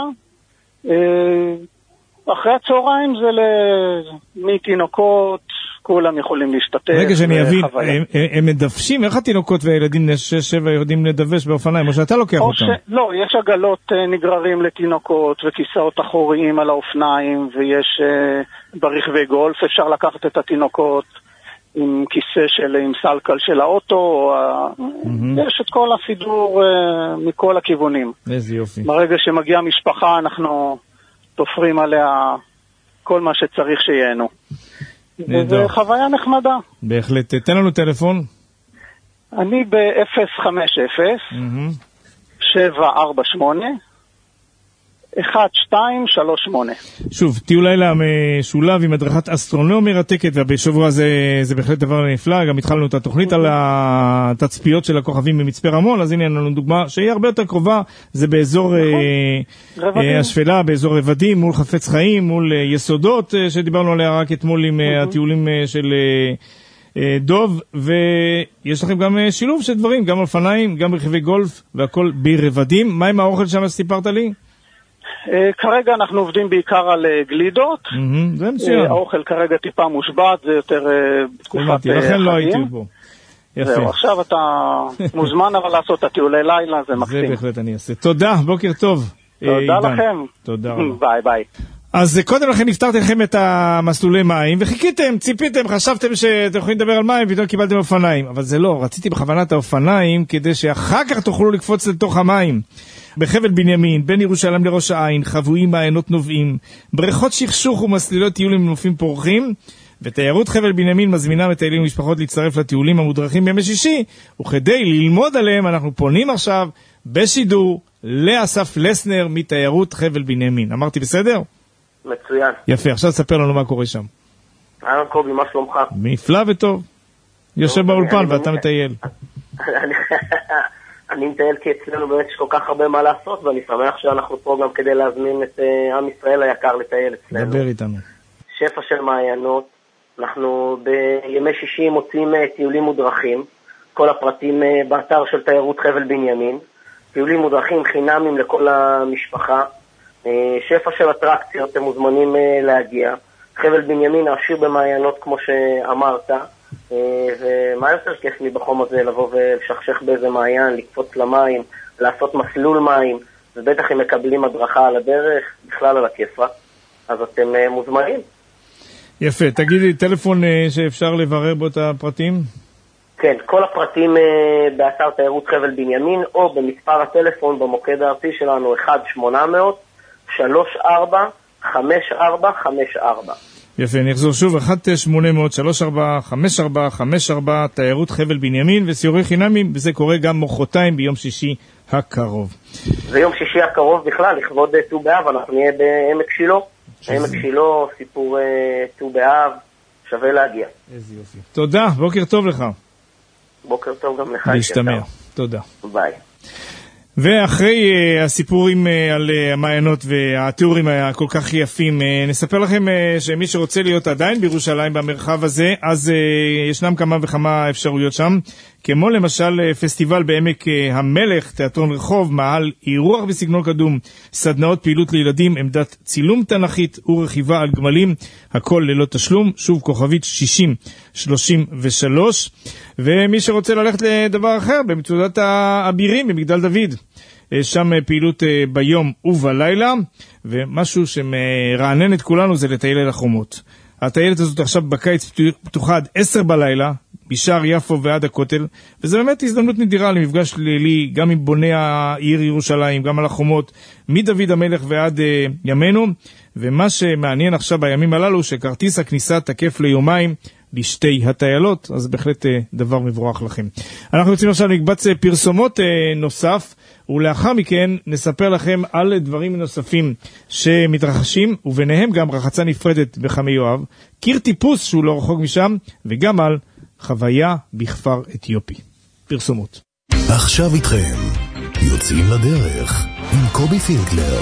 אחרי הצהריים זה מתינוקות, כולם יכולים להשתתף. רגע שאני אבין, הם מדוושים? איך התינוקות והילדים 6-7 יודעים לדווש באופניים, או שאתה לוקח אותם? לא, יש עגלות נגררים לתינוקות וכיסאות אחוריים על האופניים, ויש ברכבי גולף, אפשר לקחת את התינוקות עם כיסא עם סלקל של האוטו, יש את כל הסידור מכל הכיוונים. איזה יופי. ברגע שמגיעה משפחה אנחנו תופרים עליה כל מה שצריך שיהנו. זה חוויה נחמדה. בהחלט. תן לנו טלפון. אני ב-050 748 1238. שוב, טיול לילה משולב עם הדרכת אסטרונומיה מרתקת, ובשבוע זה בהחלט דבר נפלא. גם התחלנו את התוכנית על התצפיות של הכוכבים במצפה רמון, אז הנה לנו דוגמה שהיא הרבה יותר קרובה, זה באזור השפלה, באזור רבדים, מול חפץ חיים, מול יסודות, שדיברנו עליה רק אתמול עם הטיולים של דוב, ויש לכם גם שילוב של דברים, גם אופניים, גם רכבי גולף, והכל ברבדים. מה עם האוכל שם שסיפרת לי? כרגע אנחנו עובדים בעיקר על גלידות. זה מצוין. האוכל כרגע טיפה מושבת, זה יותר תקופת חגים. לכן לא הייתי פה. זהו, עכשיו אתה מוזמן אבל לעשות את הטיולי לילה, זה מקסים. זה בהחלט אני אעשה. תודה, בוקר טוב. תודה לכם. תודה רבה. ביי ביי. אז קודם לכן נפתרתם לכם את המסלולי מים, וחיכיתם, ציפיתם, חשבתם שאתם יכולים לדבר על מים, ופתאום קיבלתם אופניים. אבל זה לא, רציתי בכוונה את האופניים, כדי שאחר כך תוכלו לקפוץ לתוך המים. בחבל בנימין, בין ירושלים לראש העין, חבויים מעיינות נובעים, בריכות שכשוך ומסלילות טיולים מנופים פורחים, ותיירות חבל בנימין מזמינה מטיילים ומשפחות להצטרף לטיולים המודרכים בימי שישי, וכדי ללמוד עליהם אנחנו פונים עכשיו בשידור לאסף לסנר מתיירות חבל בנימין. אמרתי בסדר? מצוין. יפה, עכשיו תספר לנו מה קורה שם. אהלן קובי, מה שלומך? נפלא וטוב. יושב באולפן ואתה מטייל. אני מטייל כי אצלנו באמת יש כל כך הרבה מה לעשות, ואני שמח שאנחנו פה גם כדי להזמין את עם ישראל היקר לטייל אצלנו. דבר איתנו. שפע של מעיינות, אנחנו בימי שישי מוצאים טיולים מודרכים, כל הפרטים באתר של תיירות חבל בנימין, טיולים מודרכים חינמים לכל המשפחה, שפע של אטרקציות, אתם מוזמנים להגיע. חבל בנימין עשיר במעיינות כמו שאמרת, ומה יותר כיף לי בחום הזה לבוא ולשכשך באיזה מעיין, לקפוץ למים, לעשות מסלול מים, ובטח הם מקבלים הדרכה על הדרך, בכלל על הכיפה, אז אתם מוזמנים. יפה, תגידי טלפון שאפשר לברר בו את הפרטים? כן, כל הפרטים באתר תיירות חבל בנימין, או במספר הטלפון במוקד הארצי שלנו 1-800-34-5454. יפה, נחזור שוב, 1-800-34-5454, תיירות חבל בנימין, וסיורי חינמים, וזה קורה גם מחרתיים ביום שישי הקרוב. ויום שישי הקרוב בכלל, לכבוד ט"ו באב, אנחנו נהיה בעמק שילה. עמק שילה, סיפור ט"ו באב, שווה להגיע. איזה יופי. תודה, בוקר טוב לך. בוקר טוב גם לך. להשתמע, תודה. ביי. ואחרי הסיפורים על המעיינות והתיאורים הכל כך יפים, נספר לכם שמי שרוצה להיות עדיין בירושלים במרחב הזה, אז ישנם כמה וכמה אפשרויות שם, כמו למשל פסטיבל בעמק המלך, תיאטרון רחוב, מאהל אירוח בסגנון קדום, סדנאות פעילות לילדים, עמדת צילום תנכית ורכיבה על גמלים, הכל ללא תשלום, שוב כוכבית 6033. ומי שרוצה ללכת לדבר אחר, במצודת האבירים במגדל דוד, שם פעילות ביום ובלילה, ומשהו שמרענן את כולנו זה לטייל אל החומות. הטיילת הזאת עכשיו בקיץ פתוחה עד 10 בלילה, בשער יפו ועד הכותל, וזה באמת הזדמנות נדירה למפגש לילי, גם עם בוני העיר ירושלים, גם על החומות, מדוד המלך ועד ימינו, ומה שמעניין עכשיו בימים הללו, שכרטיס הכניסה תקף ליומיים לשתי הטיילות, אז בהחלט דבר מבורך לכם. אנחנו יוצאים עכשיו למקבץ פרסומות נוסף, ולאחר מכן נספר לכם על דברים נוספים שמתרחשים, וביניהם גם רחצה נפרדת בחמי יואב, קיר טיפוס שהוא לא רחוק משם, וגם על חוויה בכפר אתיופי. פרסומות. עכשיו איתכם, יוצאים לדרך עם קובי פינקלר.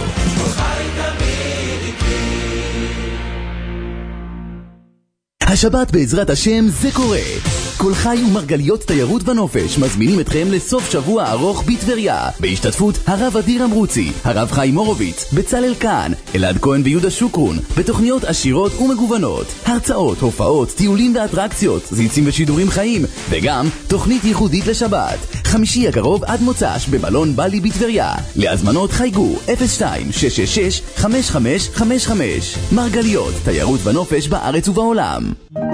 השבת בעזרת השם זה קורה. כל חי ומרגליות תיירות ונופש מזמינים אתכם לסוף שבוע ארוך בטבריה, בהשתתפות הרב אדיר אמרוצי, הרב חיים מורוביץ, בצלאל קאן, אלעד כהן ויהודה שוקרון, בתוכניות עשירות ומגוונות, הרצאות, הופעות, טיולים ואטרקציות, זיצים ושידורים חיים, וגם תוכנית ייחודית לשבת. חמישי הקרוב עד מוצ"ש במלון בלי בטבריה. להזמנות חייגו 02-666-5555. מרגליות, תיירות ונופש בארץ ובעולם.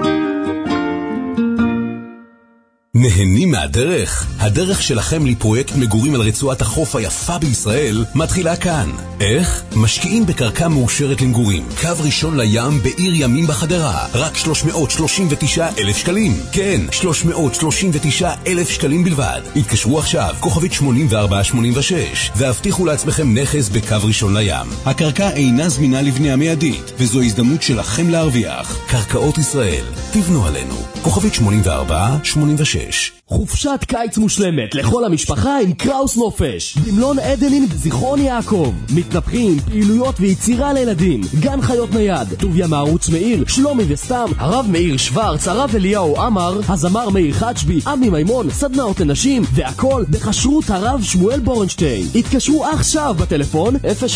נהנים מהדרך? הדרך שלכם לפרויקט מגורים על רצועת החוף היפה בישראל מתחילה כאן. איך? משקיעים בקרקע מאושרת למגורים. קו ראשון לים בעיר ימים בחדרה. רק 339,000 שקלים. כן, 339,000 שקלים בלבד. התקשרו עכשיו, כוכבית 8486, והבטיחו לעצמכם נכס בקו ראשון לים. הקרקע אינה זמינה לבנייה מיידית, וזו הזדמנות שלכם להרוויח. קרקעות ישראל, תבנו עלינו. כוכבית 8486. חופשת קיץ מושלמת לכל המשפחה עם קראוס נופש במלון עדנין בזיכרון יעקב. מתנפחים, פעילויות ויצירה לילדים, גן חיות נייד, טוביה מערוץ מאיר, שלומי וסתם, הרב מאיר שוורץ, הרב אליהו אמר, הזמר מאיר חצ'בי, עמי מימון, סדנאות לנשים, והכל בכשרות הרב שמואל בורנשטיין. התקשרו עכשיו בטלפון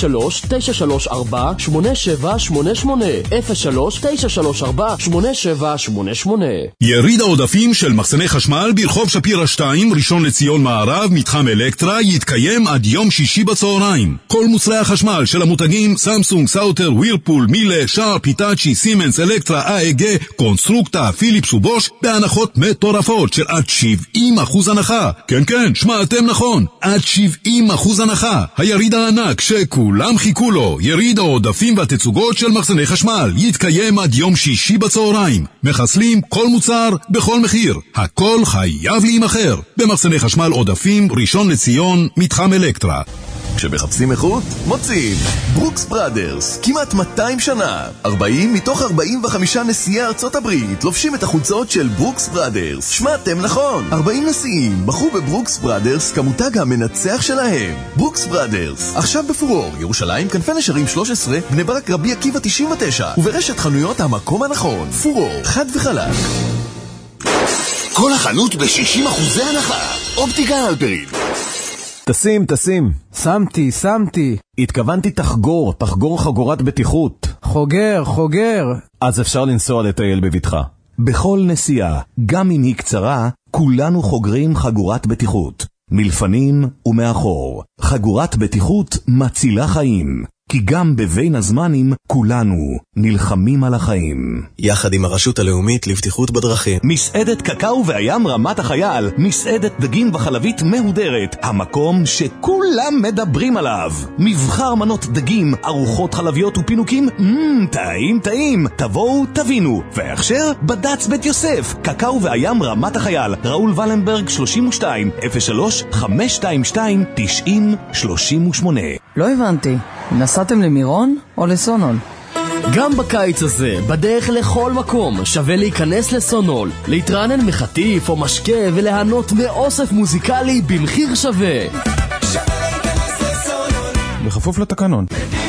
03-934-8788 03-934-8788. יריד העודפים של מחסני חשמל ברחוב שפירה 2, ראשון לציון מערב, מתחם אלקטרה, יתקיים עד יום שישי בצהריים. כל מוצרי החשמל של המותגים סמסונג, סאוטר, ווירפול, מילה, שרפ, היטאצ'י, סימנס, אלקטרה, AEG, קונסטרוקטה, פיליפס ובוש, בהנחות מטורפות של עד 70% הנחה. כן, שמעתם נכון, עד 70% הנחה. היריד הענק שכולם חיכו לו, יריד העודפים והתצוגות של מחסני חשמל, יתקיים עד יום שישי בצהריים. מחסלים כל מוצר בכל מחיר. הכל חייב להימחר. במחסני חשמל עודפים, ראשון לציון, מתחם אלקטרה. כשמחפשים איכות, מוצאים ברוקס בראדרס. כמעט 200 שנה, 40 מתוך 45 נשיאי ארצות הברית לובשים את החולצות של ברוקס בראדרס. שמעתם נכון, 40 נשיאים בחרו בברוקס בראדרס כמותג המנצח שלהם. ברוקס בראדרס, עכשיו בפורור, ירושלים, כנפי נשרים 13, בני ברק, רבי עקיבא 99, וברשת חנויות המקום הנכון. פורור, חד וחלק. כל החנות ב-60% הנחה. אופטיקה הלפרין. תשים. שמתי. התכוונתי תחגור חגורת בטיחות. חוגר. אז אפשר לנסוע לטייל בביטחה. בכל נסיעה, גם אם היא קצרה, כולנו חוגרים חגורת בטיחות. מלפנים ומאחור. חגורת בטיחות מצילה חיים. כי גם בבין הזמנים כולנו נלחמים על החיים. יחד עם הרשות הלאומית לבטיחות בדרכים. מסעדת קקאו והים רמת החייל, מסעדת דגים וחלבית מהודרת, המקום שכולם מדברים עליו. מבחר מנות דגים, ארוחות חלביות ופינוקים, טעים. תבואו תבינו. והכשר בדץ בית יוסף, קקאו והים רמת החייל, ראול ולנברג 32 03-522-9038. לא הבנתי, נסעתם למירון או לסונול? גם בקיץ הזה, בדרך לכל מקום, שווה להיכנס לסונול, להתרענן מחטיף או משקה ולהנות מאוסף מוזיקלי במחיר שווה. בכפוף לתקנון.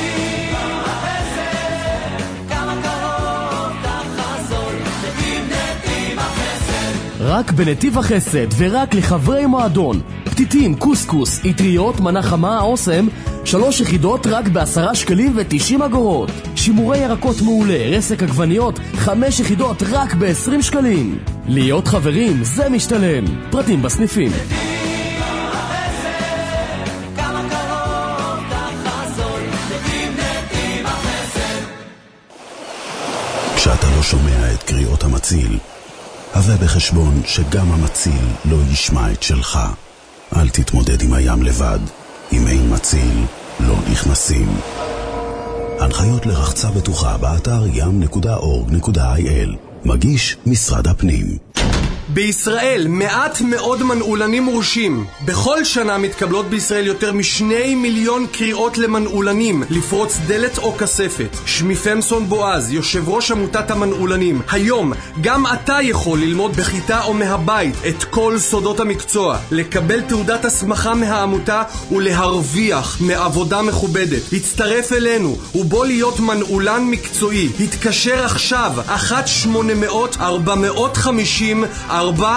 רק בנתיב החסד ורק לחברי מועדון. פתיתים, קוסקוס, יטריות, מנה חמה, אוסם, 3 יחידות רק ב10 שקלים ו90 אגורות. שימורי ירקות מעולה, רסק עגבניות, 5 יחידות רק ב20 שקלים. להיות חברים זה משתלם. פרטים בסניפים. כשאתה לא שומע את קריאות המציל, הווה בחשבון שגם המציל לא ישמע את שלך. אל תתמודד עם הים לבד. אם אין מציל, לא נכנסים. הנחיות לרחצה בטוחה באתר ים.org.il. מגיש משרד הפנים. בישראל מעט מאוד מנעולנים מורשים. בכל שנה מתקבלות בישראל יותר מ2 מיליון קריאות למנעולנים לפרוץ דלת או כספת. שמי פמסון בועז, יושב ראש עמותת המנעולנים. היום גם אתה יכול ללמוד בכיתה או מהבית את כל סודות המקצוע, לקבל תעודת הסמכה מהעמותה ולהרוויח מעבודה מכובדת. הצטרף אלינו ובוא להיות מנעולן מקצועי. התקשר עכשיו 1-800-450-444.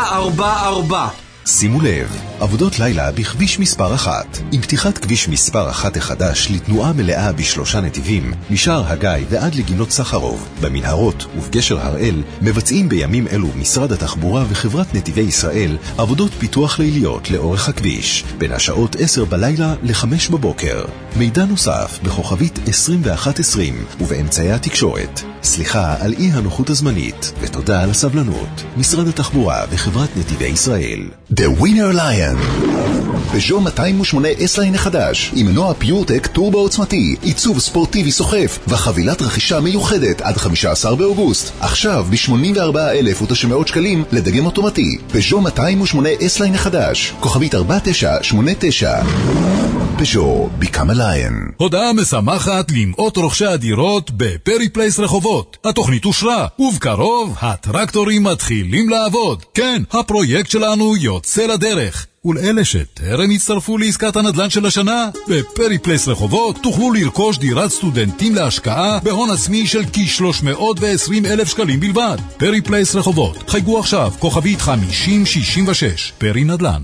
שימו לב, עבודות לילה בכביש מספר 1. עם פתיחת כביש מספר 1 החדש לתנועה מלאה ב3 נתיבים, משער הגיא ועד לגינות סחרוב, במנהרות ובגשר הראל, מבצעים בימים אלו משרד התחבורה וחברת נתיבי ישראל עבודות פיתוח ליליות לאורך הכביש, בין השעות 10 בלילה ל5 בבוקר. מידע נוסף בכוכבית 2120 ובאמצעי התקשורת. סליחה על אי הנוחות הזמנית ותודה על הסבלנות. משרד התחבורה וחברת נתיבי ישראל. The Winner Lion. פז'ו 208 S-Line החדש עם מנוע פיורטק טורבו עוצמתי, עיצוב ספורטיבי סוחף וחבילת רכישה מיוחדת עד 15 באוגוסט. עכשיו ב-84,900 שקלים לדגם אוטומטי. פז'ו 208 S-Line החדש, כוכבית 4989. פז'ו, Become a Lion. הודעה משמחת למאות רוכשי הדירות בפרי פלייס רחובות. התוכנית אושרה, ובקרוב הטרקטורים מתחילים לעבוד. כן, הפרויקט שלנו יוצא לדרך. ולאלה שטרם הצטרפו לעסקת הנדל"ן של השנה, בפרי פלייס רחובות תוכלו לרכוש דירת סטודנטים להשקעה בהון עצמי של כ-320,000 שקלים בלבד. פרי פלייס רחובות, חייגו עכשיו, כוכבית 5066, פרי נדל"ן.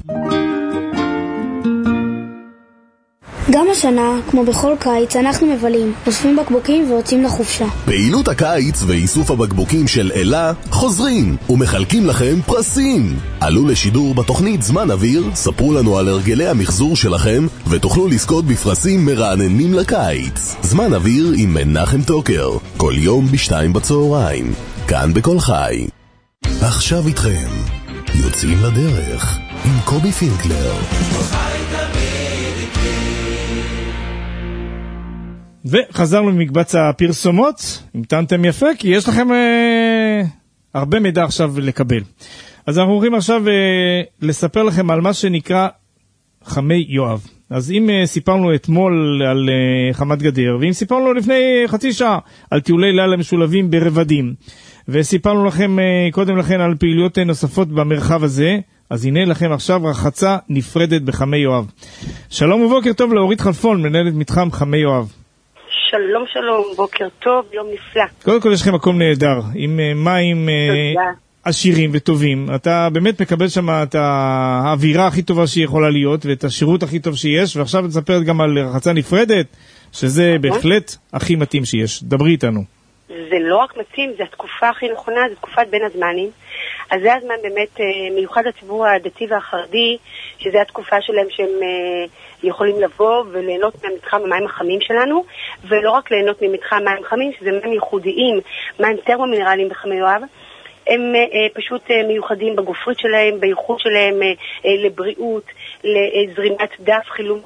גם השנה, כמו בכל קיץ, אנחנו מבלים, אוספים בקבוקים ויוצאים לחופשה. פעילות הקיץ ואיסוף הבקבוקים של אלה חוזרים ומחלקים לכם פרסים. עלו לשידור בתוכנית זמן אוויר, ספרו לנו על הרגלי המחזור שלכם ותוכלו לזכות בפרסים מרעננים לקיץ. זמן אוויר עם מנחם טוקר, כל יום ב14:00, כאן בכל חי. עכשיו איתכם, יוצאים לדרך עם קובי פינקלר. וחזרנו ממקבץ הפרסומות, המתנתם יפה, כי יש לכם הרבה מידע עכשיו לקבל. אז אנחנו הולכים עכשיו לספר לכם על מה שנקרא חמי יואב. אז אם סיפרנו אתמול על חמת גדר, ואם סיפרנו לפני חצי שעה על טיולי לילה משולבים ברבדים, וסיפרנו לכם קודם לכן על פעילויות נוספות במרחב הזה, אז הנה לכם עכשיו רחצה נפרדת בחמי יואב. שלום ובוקר טוב לאורית חלפון, מנהלת מתחם חמי יואב. שלום שלום, בוקר טוב, יום נפלא. קודם כל יש לכם מקום נהדר, עם מים עשירים וטובים. אתה באמת מקבל שם את האווירה הכי טובה שיכולה להיות, ואת השירות הכי טוב שיש, ועכשיו נספרת גם על רחצה נפרדת, שזה בהחלט הכי מתאים שיש. דברי איתנו. זה לא רק מתאים, זה התקופה הכי נכונה, זה תקופת בין הזמנים. אז זה הזמן באמת מיוחד לציבור הדתי והחרדי, שזה התקופה שלהם שהם יכולים לבוא וליהנות מהמתחם המים החמים שלנו, ולא רק ליהנות ממתחם מים חמים, שזה מים ייחודיים, מים טרמומינרליים בחמי יואב, הם פשוט מיוחדים בגופרית שלהם, בייחוד שלהם לבריאות, לזרימת דף, חילוף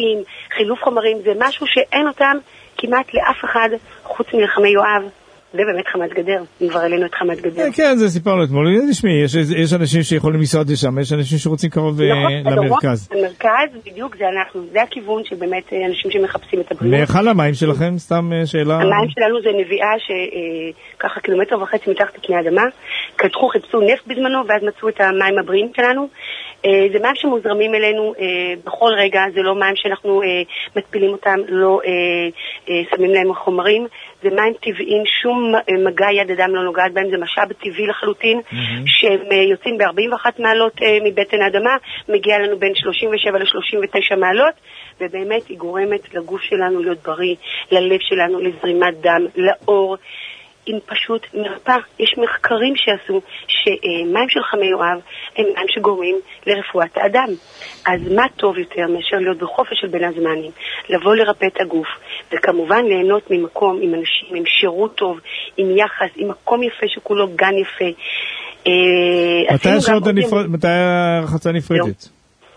חומרים זה משהו שאין אותם כמעט לאף אחד חוץ מלחמי יואב. ובאמת חמת גדר, כבר אלינו את חמת גדר. כן, זה סיפרנו אתמול. תשמעי, יש אנשים שיכולים לנסוע לשם, יש אנשים שרוצים קרוב למרכז. המרכז, בדיוק, זה אנחנו. זה הכיוון שבאמת אנשים שמחפשים את הבריאות. מאחל המים שלכם, סתם שאלה. המים שלנו זה נביאה שככה 1.5 קילומטר מתחת לפני האדמה, חיפשו נפט בזמנו, ואז מצאו את המים הבריאים שלנו. זה מים שמוזרמים אלינו בכל רגע, זה לא מים שאנחנו מטפילים אותם, לא שמים להם חומרים, זה מים טבעיים, שום מגע יד אדם לא נוגעת בהם, זה משאב טבעי לחלוטין, שהם יוצאים ב-41 מעלות מבטן האדמה, מגיע לנו בין 37 ל-39 מעלות, ובאמת היא גורמת לגוף שלנו להיות בריא, ללב שלנו, לזרימת דם, לאור, עם פשוט מרפא. יש מחקרים שעשו שמים של חמי יואב הם מים שגורמים לרפואת האדם. אז מה טוב יותר מאשר להיות בחופש של בין הזמנים, לבוא לרפא את הגוף, וכמובן ליהנות ממקום, עם אנשים, עם שירות טוב, עם יחס, עם מקום יפה שכולו גן יפה. מתי הרחצה נפרדת?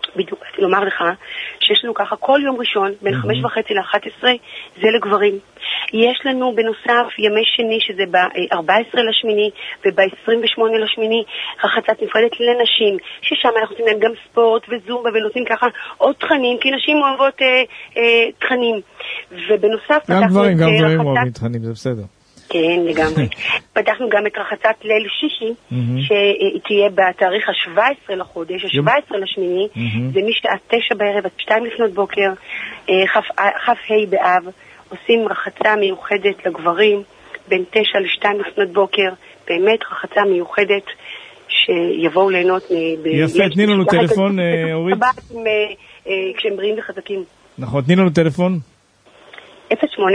בדיוק, באתי לומר לך שיש לנו ככה כל יום ראשון בין 5:30 ל-11 זה לגברים. יש לנו בנוסף ימי שני שזה ב-14 לשמיני וב-28 לשמיני רחצת נפרדת לנשים, ששם אנחנו עושים להם גם ספורט וזומבה ונותנים ככה עוד תכנים, כי נשים אוהבות תכנים. ובנוסף גם גברים אוהבים תכנים, זה בסדר. כן, לגמרי. פתחנו גם את רחצת ליל שישי, שהיא תהיה בתאריך ה-17 לחודש, ה-17 לשמיני, זה משעה 9 בערב עד 2 לפנות בוקר, כ"ה באב, עושים רחצה מיוחדת לגברים, בין 9 ל-2 לפנות בוקר, באמת רחצה מיוחדת, שיבואו ליהנות יפה, תני לנו טלפון, אורית. כשהם בריאים וחזקים. נכון, תני לנו טלפון. 08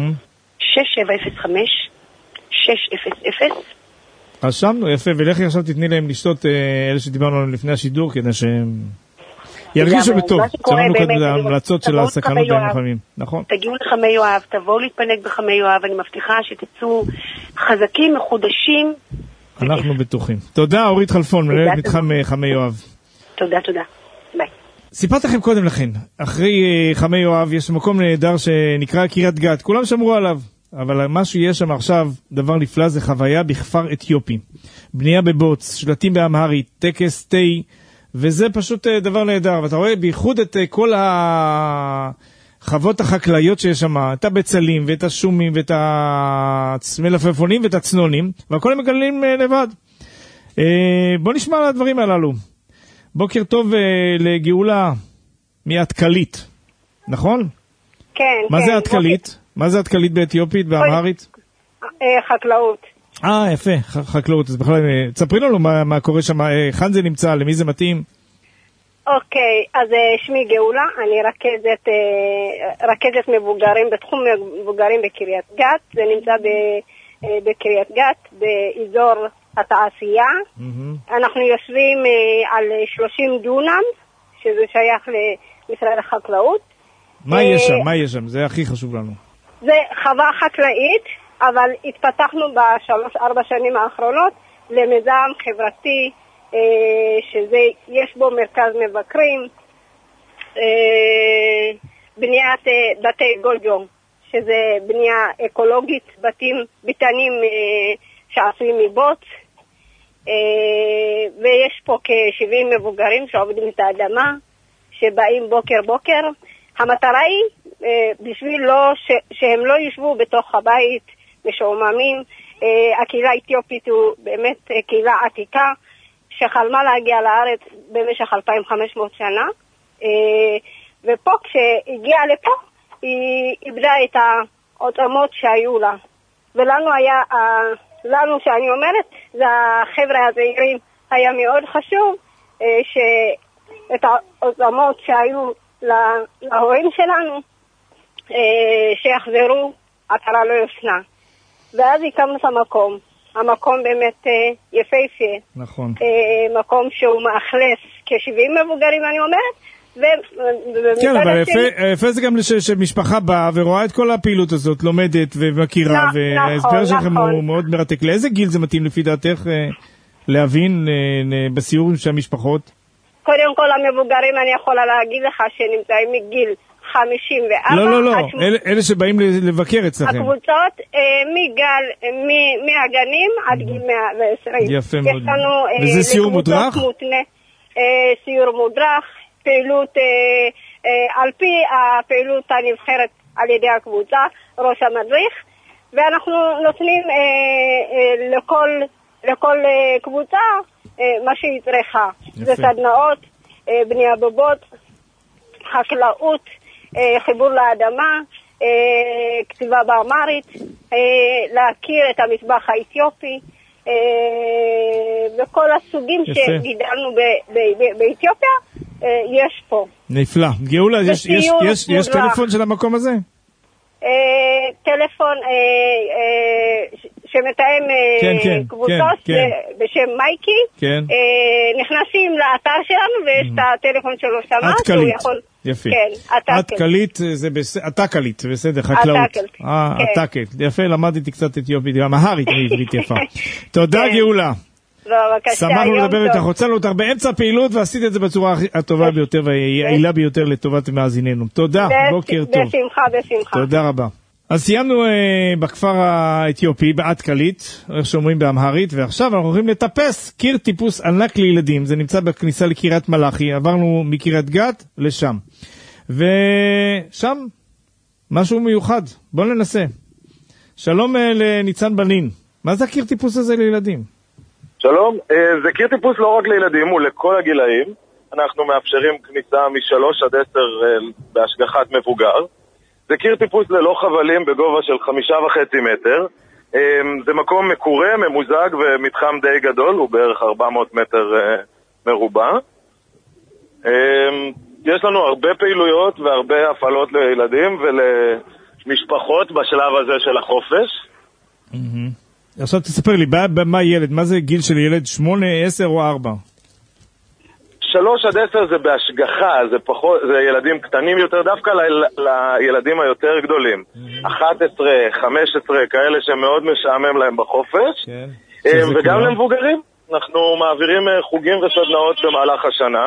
6705 600. רשמנו, יפה, ולכי עכשיו תתני להם לשתות אלה שדיברנו עליהם לפני השידור, כדי שהם ירגישו בטוב. שמענו כאן להמלצות של הסכנות בין החמים, נכון? תגיעו לחמי יואב, תבואו להתפנק בחמי יואב, אני מבטיחה שתצאו חזקים, מחודשים. אנחנו בטוחים. תודה, אורית חלפון, מנהלת מתחם חמי יואב. תודה. ביי. סיפרתי לכם קודם לכן, אחרי חמי יואב יש מקום נהדר שנקרא קריית גת, כולם שמרו עליו. אבל מה שיש שם עכשיו, דבר נפלא, זה חוויה בכפר אתיופי. בנייה בבוץ, שלטים באמהרית, טקס תה, וזה פשוט דבר נהדר. ואתה רואה בייחוד את כל החוות החקלאיות שיש שם, את הבצלים ואת השומים ואת המלפפונים ואת הצנונים, והכל הם מגדלים לבד. בוא נשמע על הדברים הללו. בוקר טוב לגאולה מהתקלית, נכון? כן. מה זה התקלית? מה זה התקלית באתיופית, באמהרית? חקלאות. יפה, חקלאות. אז בכלל, תספרי לנו מה קורה שם, היכן זה נמצא, למי זה מתאים? אוקיי, אז שמי גאולה, אני רכזת מבוגרים, בתחום מבוגרים בקריית גת, זה נמצא בקריית גת, באזור התעשייה. אנחנו יושבים על 30 דונם, שזה שייך למשרד החקלאות. מה יש שם? מה יש שם? זה הכי חשוב לנו. זה חווה חקלאית, אבל התפתחנו ב3-4 שנים האחרונות למיזם חברתי, יש בו מרכז מבקרים, בניית בתי גולג'ום, שזה בנייה אקולוגית, ביתנים שעשויים מבוץ, ויש פה כ-70 מבוגרים שעובדים את האדמה, שבאים בוקר. המטרה היא בשביל שהם לא ישבו בתוך הבית משועממים. הקהילה האתיופית הוא באמת קהילה עתיקה שחלמה להגיע לארץ במשך 2500 שנה, ופה כשהגיעה לפה היא איבדה את העוצמות שהיו לה, ולנו שאני אומרת זה החבר'ה הצעירים היה מאוד חשוב שאת העוצמות שהיו להורים שלנו שיחזרו, עטרה לא ישנה. ואז הקמנו את המקום באמת יפהפה. נכון. מקום שהוא מאכלס כ-70 מבוגרים אני אומרת. כן, אבל יפה זה גם שמשפחה באה ורואה את כל הפעילות הזאת, לומדת ומכירה, וההסבר שלכם הוא מאוד מרתק. לאיזה גיל זה מתאים לפי דעתך להבין בסיורים של המשפחות? קודם כל המבוגרים אני יכולה להגיד לך שנמצאים מגיל 54. לא, אלה שבאים לבקר אצלכם. הקבוצות מהגנים עד גיל 120. יפה מאוד. וזה סיור מודרך? סיור מודרך, פעילות על פי הפעילות הנבחרת על ידי הקבוצה, ראש המדריך, ואנחנו נותנים לכל קבוצה מה שהיא צריכה. זה סדנאות, בנייה בבוץ, חקלאות, חיבור לאדמה, כתיבה באמהרית, להכיר את המטבח האתיופי, וכל הסוגים שגידלנו באתיופיה יש פה. נפלא. גאולה, יש טלפון של המקום הזה? טלפון שמתאם קבוצות בשם מייקי. נכנסים לאתר שלנו ויש את הטלפון שלו שם. התקלית. יפה. התקלית, התקלית, בסדר, חקלאות. התקלית. יפה, למדתי קצת אתיופית, גם אמהרית ועברית יפה. תודה גאולה. בבקשה, שמחנו לדבר איתך, הוצאנו אותך באמצע הפעילות ועשית את זה בצורה הטובה ביותר והיעילה ביותר לטובת מאזיננו. תודה, בוקר טוב. בשמחה. תודה רבה. אז סיימנו בכפר האתיופי, באתקלית, איך שאומרים באמהרית, ועכשיו אנחנו הולכים לטפס קיר טיפוס ענק לילדים. זה נמצא בכניסה לקריית מלאכי, עברנו מקריית גת לשם. ושם משהו מיוחד, בואו ננסה. שלום לניצן בנין, מה זה הקיר טיפוס הזה לילדים? שלום, זה קיר טיפוס לא רק לילדים, הוא לכל הגילאים. אנחנו מאפשרים כניסה מ3 עד 10 בהשגחת מבוגר. זה קיר טיפוס ללא חבלים בגובה של 5.5 מטר. זה מקום מקורה, ממוזג ומתחם די גדול, הוא בערך 400 מטר מרובע. יש לנו הרבה פעילויות והרבה הפעלות לילדים ולמשפחות בשלב הזה של החופש. עכשיו תספר לי, מה ילד? מה זה גיל של ילד? 8, 10 או 4? 3 עד 10 זה בהשגחה, זה ילדים קטנים יותר, דווקא לילדים היותר גדולים. 11, 15, כאלה שמאוד משעמם להם בחופש. וגם למבוגרים. אנחנו מעבירים חוגים וסדנאות במהלך השנה.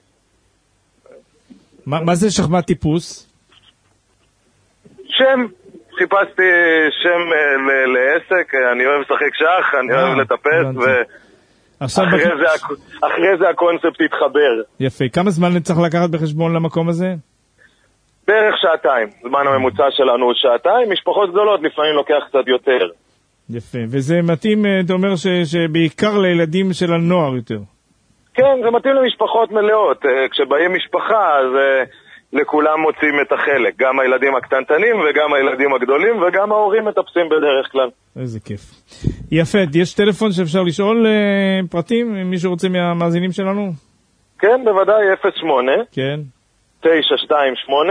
מה זה שחמט טיפוס? שם. חיפשתי שם לעסק, אני אוהב לשחק שח, אני אוהב לטפס, ואחרי זה הקונספט התחבר. יפה, כמה זמן צריך לקחת בחשבון למקום הזה? בערך 2 שעתיים, זמן הממוצע שלנו הוא 2 שעתיים, משפחות גדולות לפעמים לוקח קצת יותר. יפה, וזה מתאים, אתה אומר שבעיקר לילדים של הנוער יותר. כן, זה מתאים למשפחות מלאות, כשבאים משפחה אז לכולם מוצאים את החלק, גם הילדים הקטנטנים וגם הילדים הגדולים וגם ההורים מטפסים בדרך כלל. איזה כיף. יפה, יש טלפון שאפשר לשאול פרטים, אם מישהו רוצה מהמאזינים שלנו? כן, בוודאי, 08 כן. 928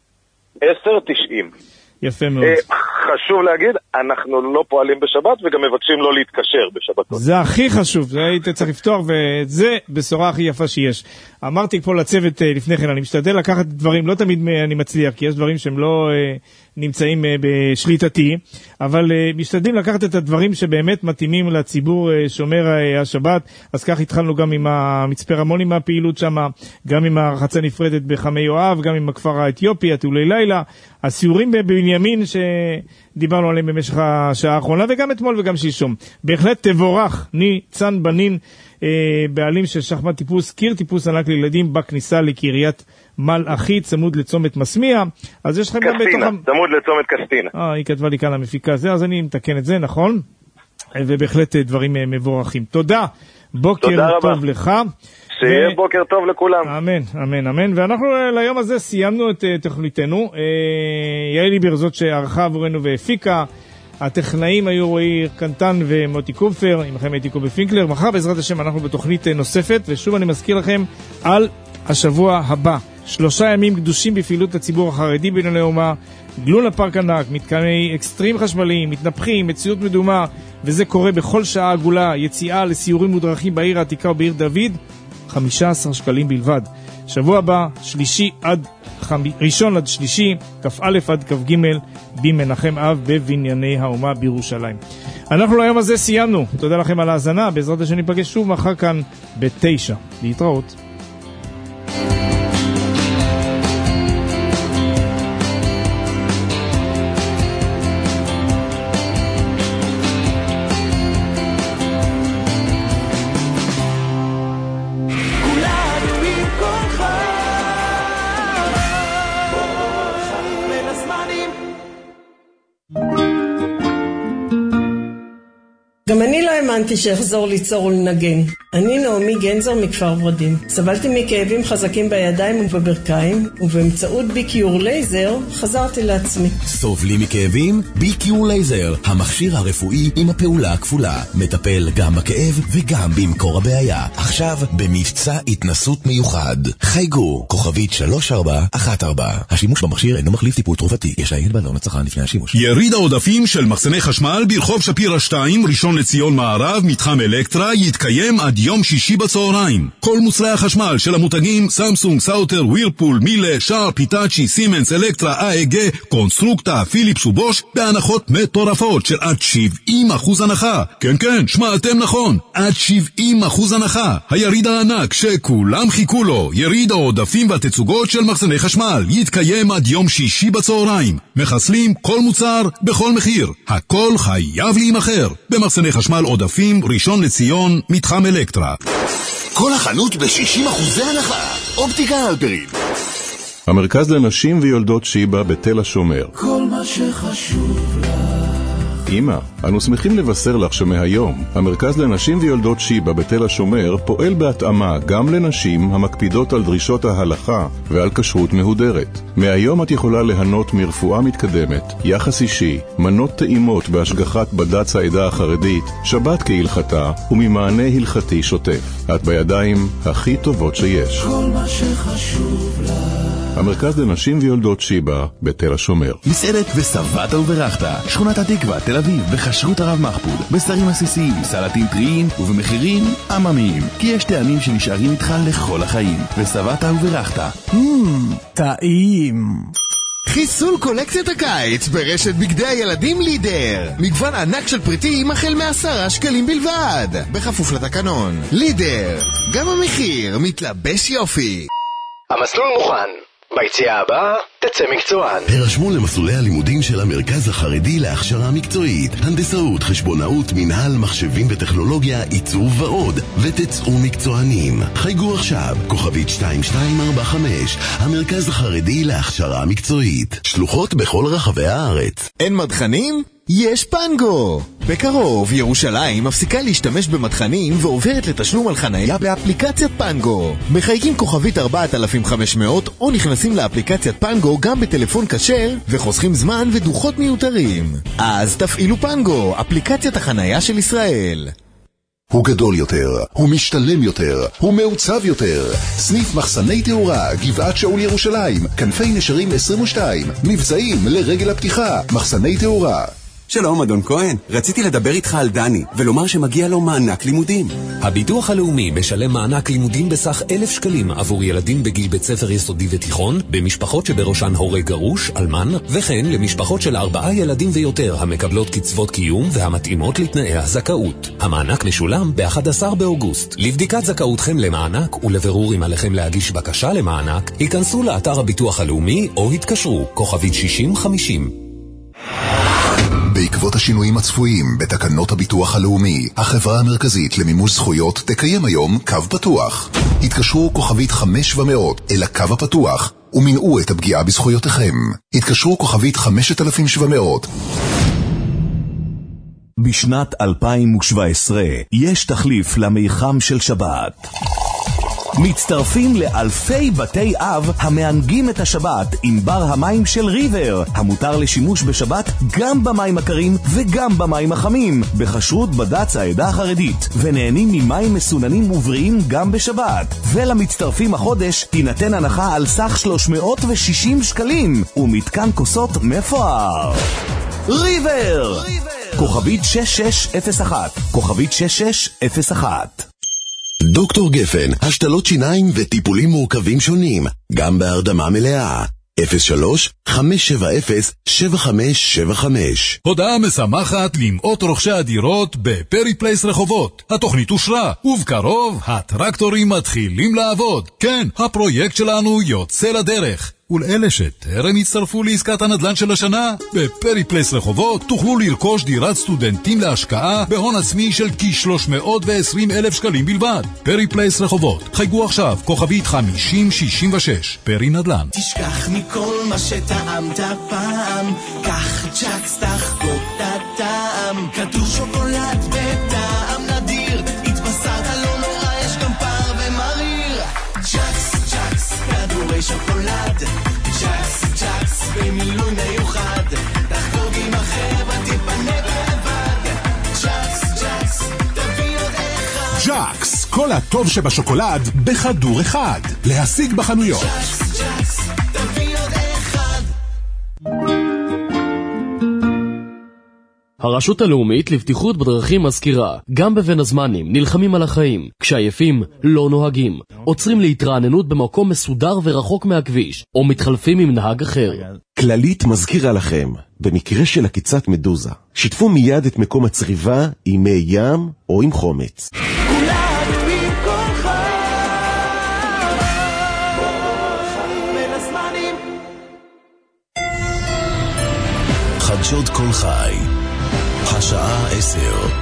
1090. יפה מאוד. חשוב להגיד, אנחנו לא פועלים בשבת וגם מבקשים לא להתקשר בשבתות. זה הכי חשוב, זה היית צריך לפתוח, וזה בשורה הכי יפה שיש. אמרתי פה לצוות לפני כן, אני משתדל לקחת דברים, לא תמיד אני מצליח, כי יש דברים שהם לא נמצאים בשליטתי, אבל משתדלים לקחת את הדברים שבאמת מתאימים לציבור שומר השבת. אז כך התחלנו גם עם המצפה רמון, עם הפעילות שם, גם עם הרחצה נפרדת בחמי יואב, גם עם הכפר האתיופי, הטיולי לילה, הסיורים בבנימין שדיברנו עליהם במשך השעה האחרונה, וגם אתמול וגם שלשום. בהחלט תבורך ניצן בנין, בעלים של שחמט טיפוס, קיר טיפוס ענק לילדים בכניסה לקריית מלאכי, צמוד לצומת מסמיע. אז יש לכם גם קסטינה, צמוד לצומת קסטינה. היא כתבה לי כאן המפיקה זה, אז אני מתקן את זה, נכון? ובהחלט דברים מבורכים. תודה, בוקר טוב לך. שיהיה בוקר טוב לכולם. אמן, אמן, אמן. ואנחנו ליום הזה סיימנו את תוכניתנו. יעלי ברזות שערכה עבורנו והפיקה. הטכנאים היו רועי קנטן ומוטי קופר, עמכם הייתי קובי פינקלר. מחר בעזרת השם אנחנו בתוכנית נוספת, ושוב אני מזכיר לכם על השבוע הבא. 3 ימים קדושים בפעילות הציבור החרדי בענייני אומה, לונה פארק ענק, מתקני אקסטרים חשמליים, מתנפחים, מציאות מדומה, וזה קורה בכל שעה עגולה, יציאה לסיורים מודרכים בעיר העתיקה ובעיר דוד, 15 שקלים בלבד. שבוע הבא, ראשון עד שלישי, כ"א עד כ"ג, במנחם אב בבנייני האומה בירושלים. אנחנו ליום הזה סיימנו. תודה לכם על ההאזנה. בעזרת השם ניפגש שוב מחר כאן ב-9. להתראות. גם אני לא האמנתי שאחזור ליצור ולנגן. אני נעמי גנזר מכפר ורדים. סבלתי מכאבים חזקים בידיים ובברכיים, ובאמצעות ביקיור לייזר חזרתי לעצמי. סובלים מכאבים? ביקיור לייזר, המכשיר הרפואי עם הפעולה הכפולה. מטפל גם בכאב וגם במקור הבעיה. עכשיו במבצע התנסות מיוחד. חייגו, כוכבית 3414. השימוש במכשיר אינו מחליף טיפול תרופתי. יש להעיד בעלון הצרכן לפני השימוש. יריד העודפים של מחסני חשמל ברחוב שפירא 2, ראשון ראשון לציון מערב, מתחם אלקטרה, יתקיים עד יום שישי בצהריים. כל מוצרי החשמל של המותגים סמסונג, סאוטר, ווירפול, מילה, שרפ, היטאצ'י, סימנס, אלקטרה, AEG, קונסטרוקטה, פיליפס ובוש, בהנחות מטורפות של עד 70% הנחה. כן, שמעתם נכון, עד 70% הנחה. היריד הענק שכולם חיכו לו, יריד העודפים והתצוגות של מחסני חשמל, יתקיים עד יום שישי בצהריים. מחסלים כל מוצר בכל מחיר. הכל חייב להימחר. במחסני חשמל עודפים, ראשון לציון, מתחם אלקטרה. כל החנות ב-60% הנחה. אופטיקה הלפרין. המרכז לנשים ויולדות שיבה בתל השומר. כל מה שחשוב לך. אמא, אנו שמחים לבשר לך שמהיום המרכז לנשים ויולדות שיבה בתל השומר פועל בהתאמה גם לנשים המקפידות על דרישות ההלכה ועל כשרות מהודרת. מהיום את יכולה ליהנות מרפואה מתקדמת, יחס אישי, מנות טעימות בהשגחת בד"ץ העדה החרדית, שבת כהלכתה וממענה הלכתי שוטף. את בידיים הכי טובות שיש. כל מה שחשוב לך. המרכז לנשים ויולדות שיבה בתל השומר. מסעדת וסבת וברכתה, שכונת התקווה, תל אביב, בכשרות הרב מחפוד, בשרים עסיסיים, סלטים טריים ובמחירים עממיים, כי יש טעמים שנשארים איתך לכל החיים. וסבת וברכתה, טעים. חיסול קולקציית הקיץ ברשת בגדי הילדים לידר. מגוון ענק של פריטים החל מ10 שקלים בלבד, בכפוף לתקנון. לידר, גם המחיר מתלבש יופי. המסלול מוכן. ביציאה הבאה תצא מקצוען. הרשמו למסלולי הלימודים של המרכז החרדי להכשרה מקצועית, הנדסאות, חשבונאות, מנהל, מחשבים וטכנולוגיה, עיצוב ועוד, ותצאו מקצוענים. חייגו עכשיו, כוכבית 2245, המרכז החרדי להכשרה מקצועית. שלוחות בכל רחבי הארץ. אין מדחנים? יש פנגו! בקרוב ירושלים מפסיקה להשתמש במדחנים ועוברת לתשלום על חנייה באפליקציית פנגו. מחייגים כוכבית 4500 או נכנסים לאפליקציית פנגו גם בטלפון כשר וחוסכים זמן ודוחות מיותרים. אז תפעילו פנגו, אפליקציית החנייה של ישראל. הוא גדול יותר, הוא משתלם יותר, הוא מעוצב יותר. סניף מחסני תאורה, גבעת שאול ירושלים, כנפי נשרים 22, מבצעים לרגל הפתיחה, מחסני תאורה. שלום אדון כהן, רציתי לדבר איתך על דני ולומר שמגיע לו מענק לימודים. הביטוח הלאומי משלם מענק לימודים בסך 1,000 שקלים עבור ילדים בגיל בית ספר יסודי ותיכון, במשפחות שבראשן הורה גרוש, אלמן, וכן למשפחות של 4 ילדים ויותר המקבלות קצבות קיום והמתאימות לתנאי הזכאות. המענק משולם ב-11 באוגוסט. לבדיקת זכאותכם למענק ולבירור אם עליכם להגיש בקשה למענק, היכנסו לאתר הביטוח הלאומי או התקשרו, כוכבית 6050. בעקבות השינויים הצפויים בתקנות הביטוח הלאומי, החברה המרכזית למימוש זכויות תקיים היום קו פתוח. התקשרו כוכבית 500 אל הקו הפתוח ומנעו את הפגיעה בזכויותיכם. התקשרו כוכבית 5700. בשנת 2017 יש תחליף למיחם של שבת. מצטרפים לאלפי בתי אב המענגים את השבת עם בר המים של ריבר, המותר לשימוש בשבת גם במים הקרים וגם במים החמים, בכשרות בד"ץ העדה החרדית, ונהנים ממים מסוננים ובריאים גם בשבת. ולמצטרפים החודש תינתן הנחה על סך 360 שקלים ומתקן כוסות מפואר. ריבר! כוכבית 6601, כוכבית 6601. דוקטור גפן, השתלות שיניים וטיפולים מורכבים שונים, גם בהרדמה מלאה. 03-570-7575. הודעה משמחת למאות רוכשי הדירות בפרי פלייס רחובות. התוכנית אושרה, ובקרוב הטרקטורים מתחילים לעבוד. כן, הפרויקט שלנו יוצא לדרך. ולאלה שטרם הצטרפו לעסקת הנדל"ן של השנה, בפרי פלייס רחובות תוכלו לרכוש דירת סטודנטים להשקעה בהון עצמי של כ-320,000 שקלים בלבד. פרי פלייס רחובות, חייגו עכשיו, כוכבית 5066, פרי נדל"ן. תשכח מכל מה שטעמת פעם, קח ג'קס תחגוג את הטעם, כתוב שוקולד בטעם נדיר, התבשרת לא נורא, יש גם פר ומריר. ג'קס, כדורי שוקולד, ג'קס, במילוי מיוחד, תחגוג עם החבר'ה, תיפנה בלבד. ג'קס, תביא עוד אחד. ג'קס, כל הטוב שבשוקולד בכדור אחד. להשיג בחנויות. ג'קס, תביא עוד אחד. הרשות הלאומית לבטיחות בדרכים מזכירה, גם בבין הזמנים נלחמים על החיים, כשעייפים לא נוהגים, עוצרים להתרעננות במקום מסודר ורחוק מהכביש, או מתחלפים עם נהג אחר. כללית מזכירה לכם, במקרה של עקיצת מדוזה, שיתפו מיד את מקום הצריבה עם מי ים או עם חומץ. חדשות כל חי, השעה 10.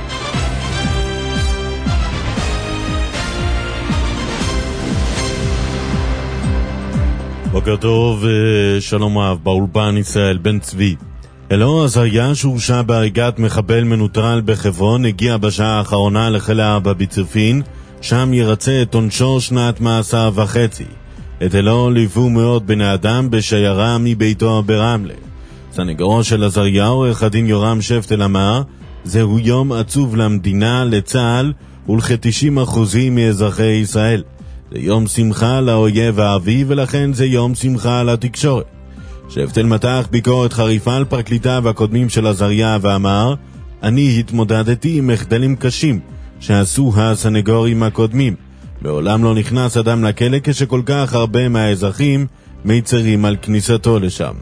בוקר טוב, שלום רב, באולפן ישראל בן צבי. אלאור עזריה שהורשע בהריגת מחבל מנוטרל בחברון הגיע בשעה האחרונה לחיל האב בצרפין, שם ירצה את עונשו שנת מאסר וחצי. את אלאור ליוו מאות בני אדם בשיירה מביתו ברמלה. סנגורו של עזריה, עורך הדין יורם שפטל, אמר, זהו יום עצוב למדינה, לצה"ל ולכ-90% מאזרחי ישראל. זה יום שמחה לאויב הערבי ולכן זה יום שמחה לתקשורת. שפטל מתח ביקורת חריפה על פרקליטיו הקודמים של עזריה ואמר, אני התמודדתי עם מחדלים קשים שעשו הסנגורים הקודמים. מעולם לא נכנס אדם לכלא כשכל כך הרבה מהאזרחים מיצרים על כניסתו לשם.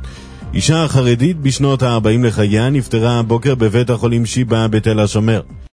אישה חרדית בשנות ה-40 לחייה נפטרה הבוקר בבית החולים שיבא בתל השומר.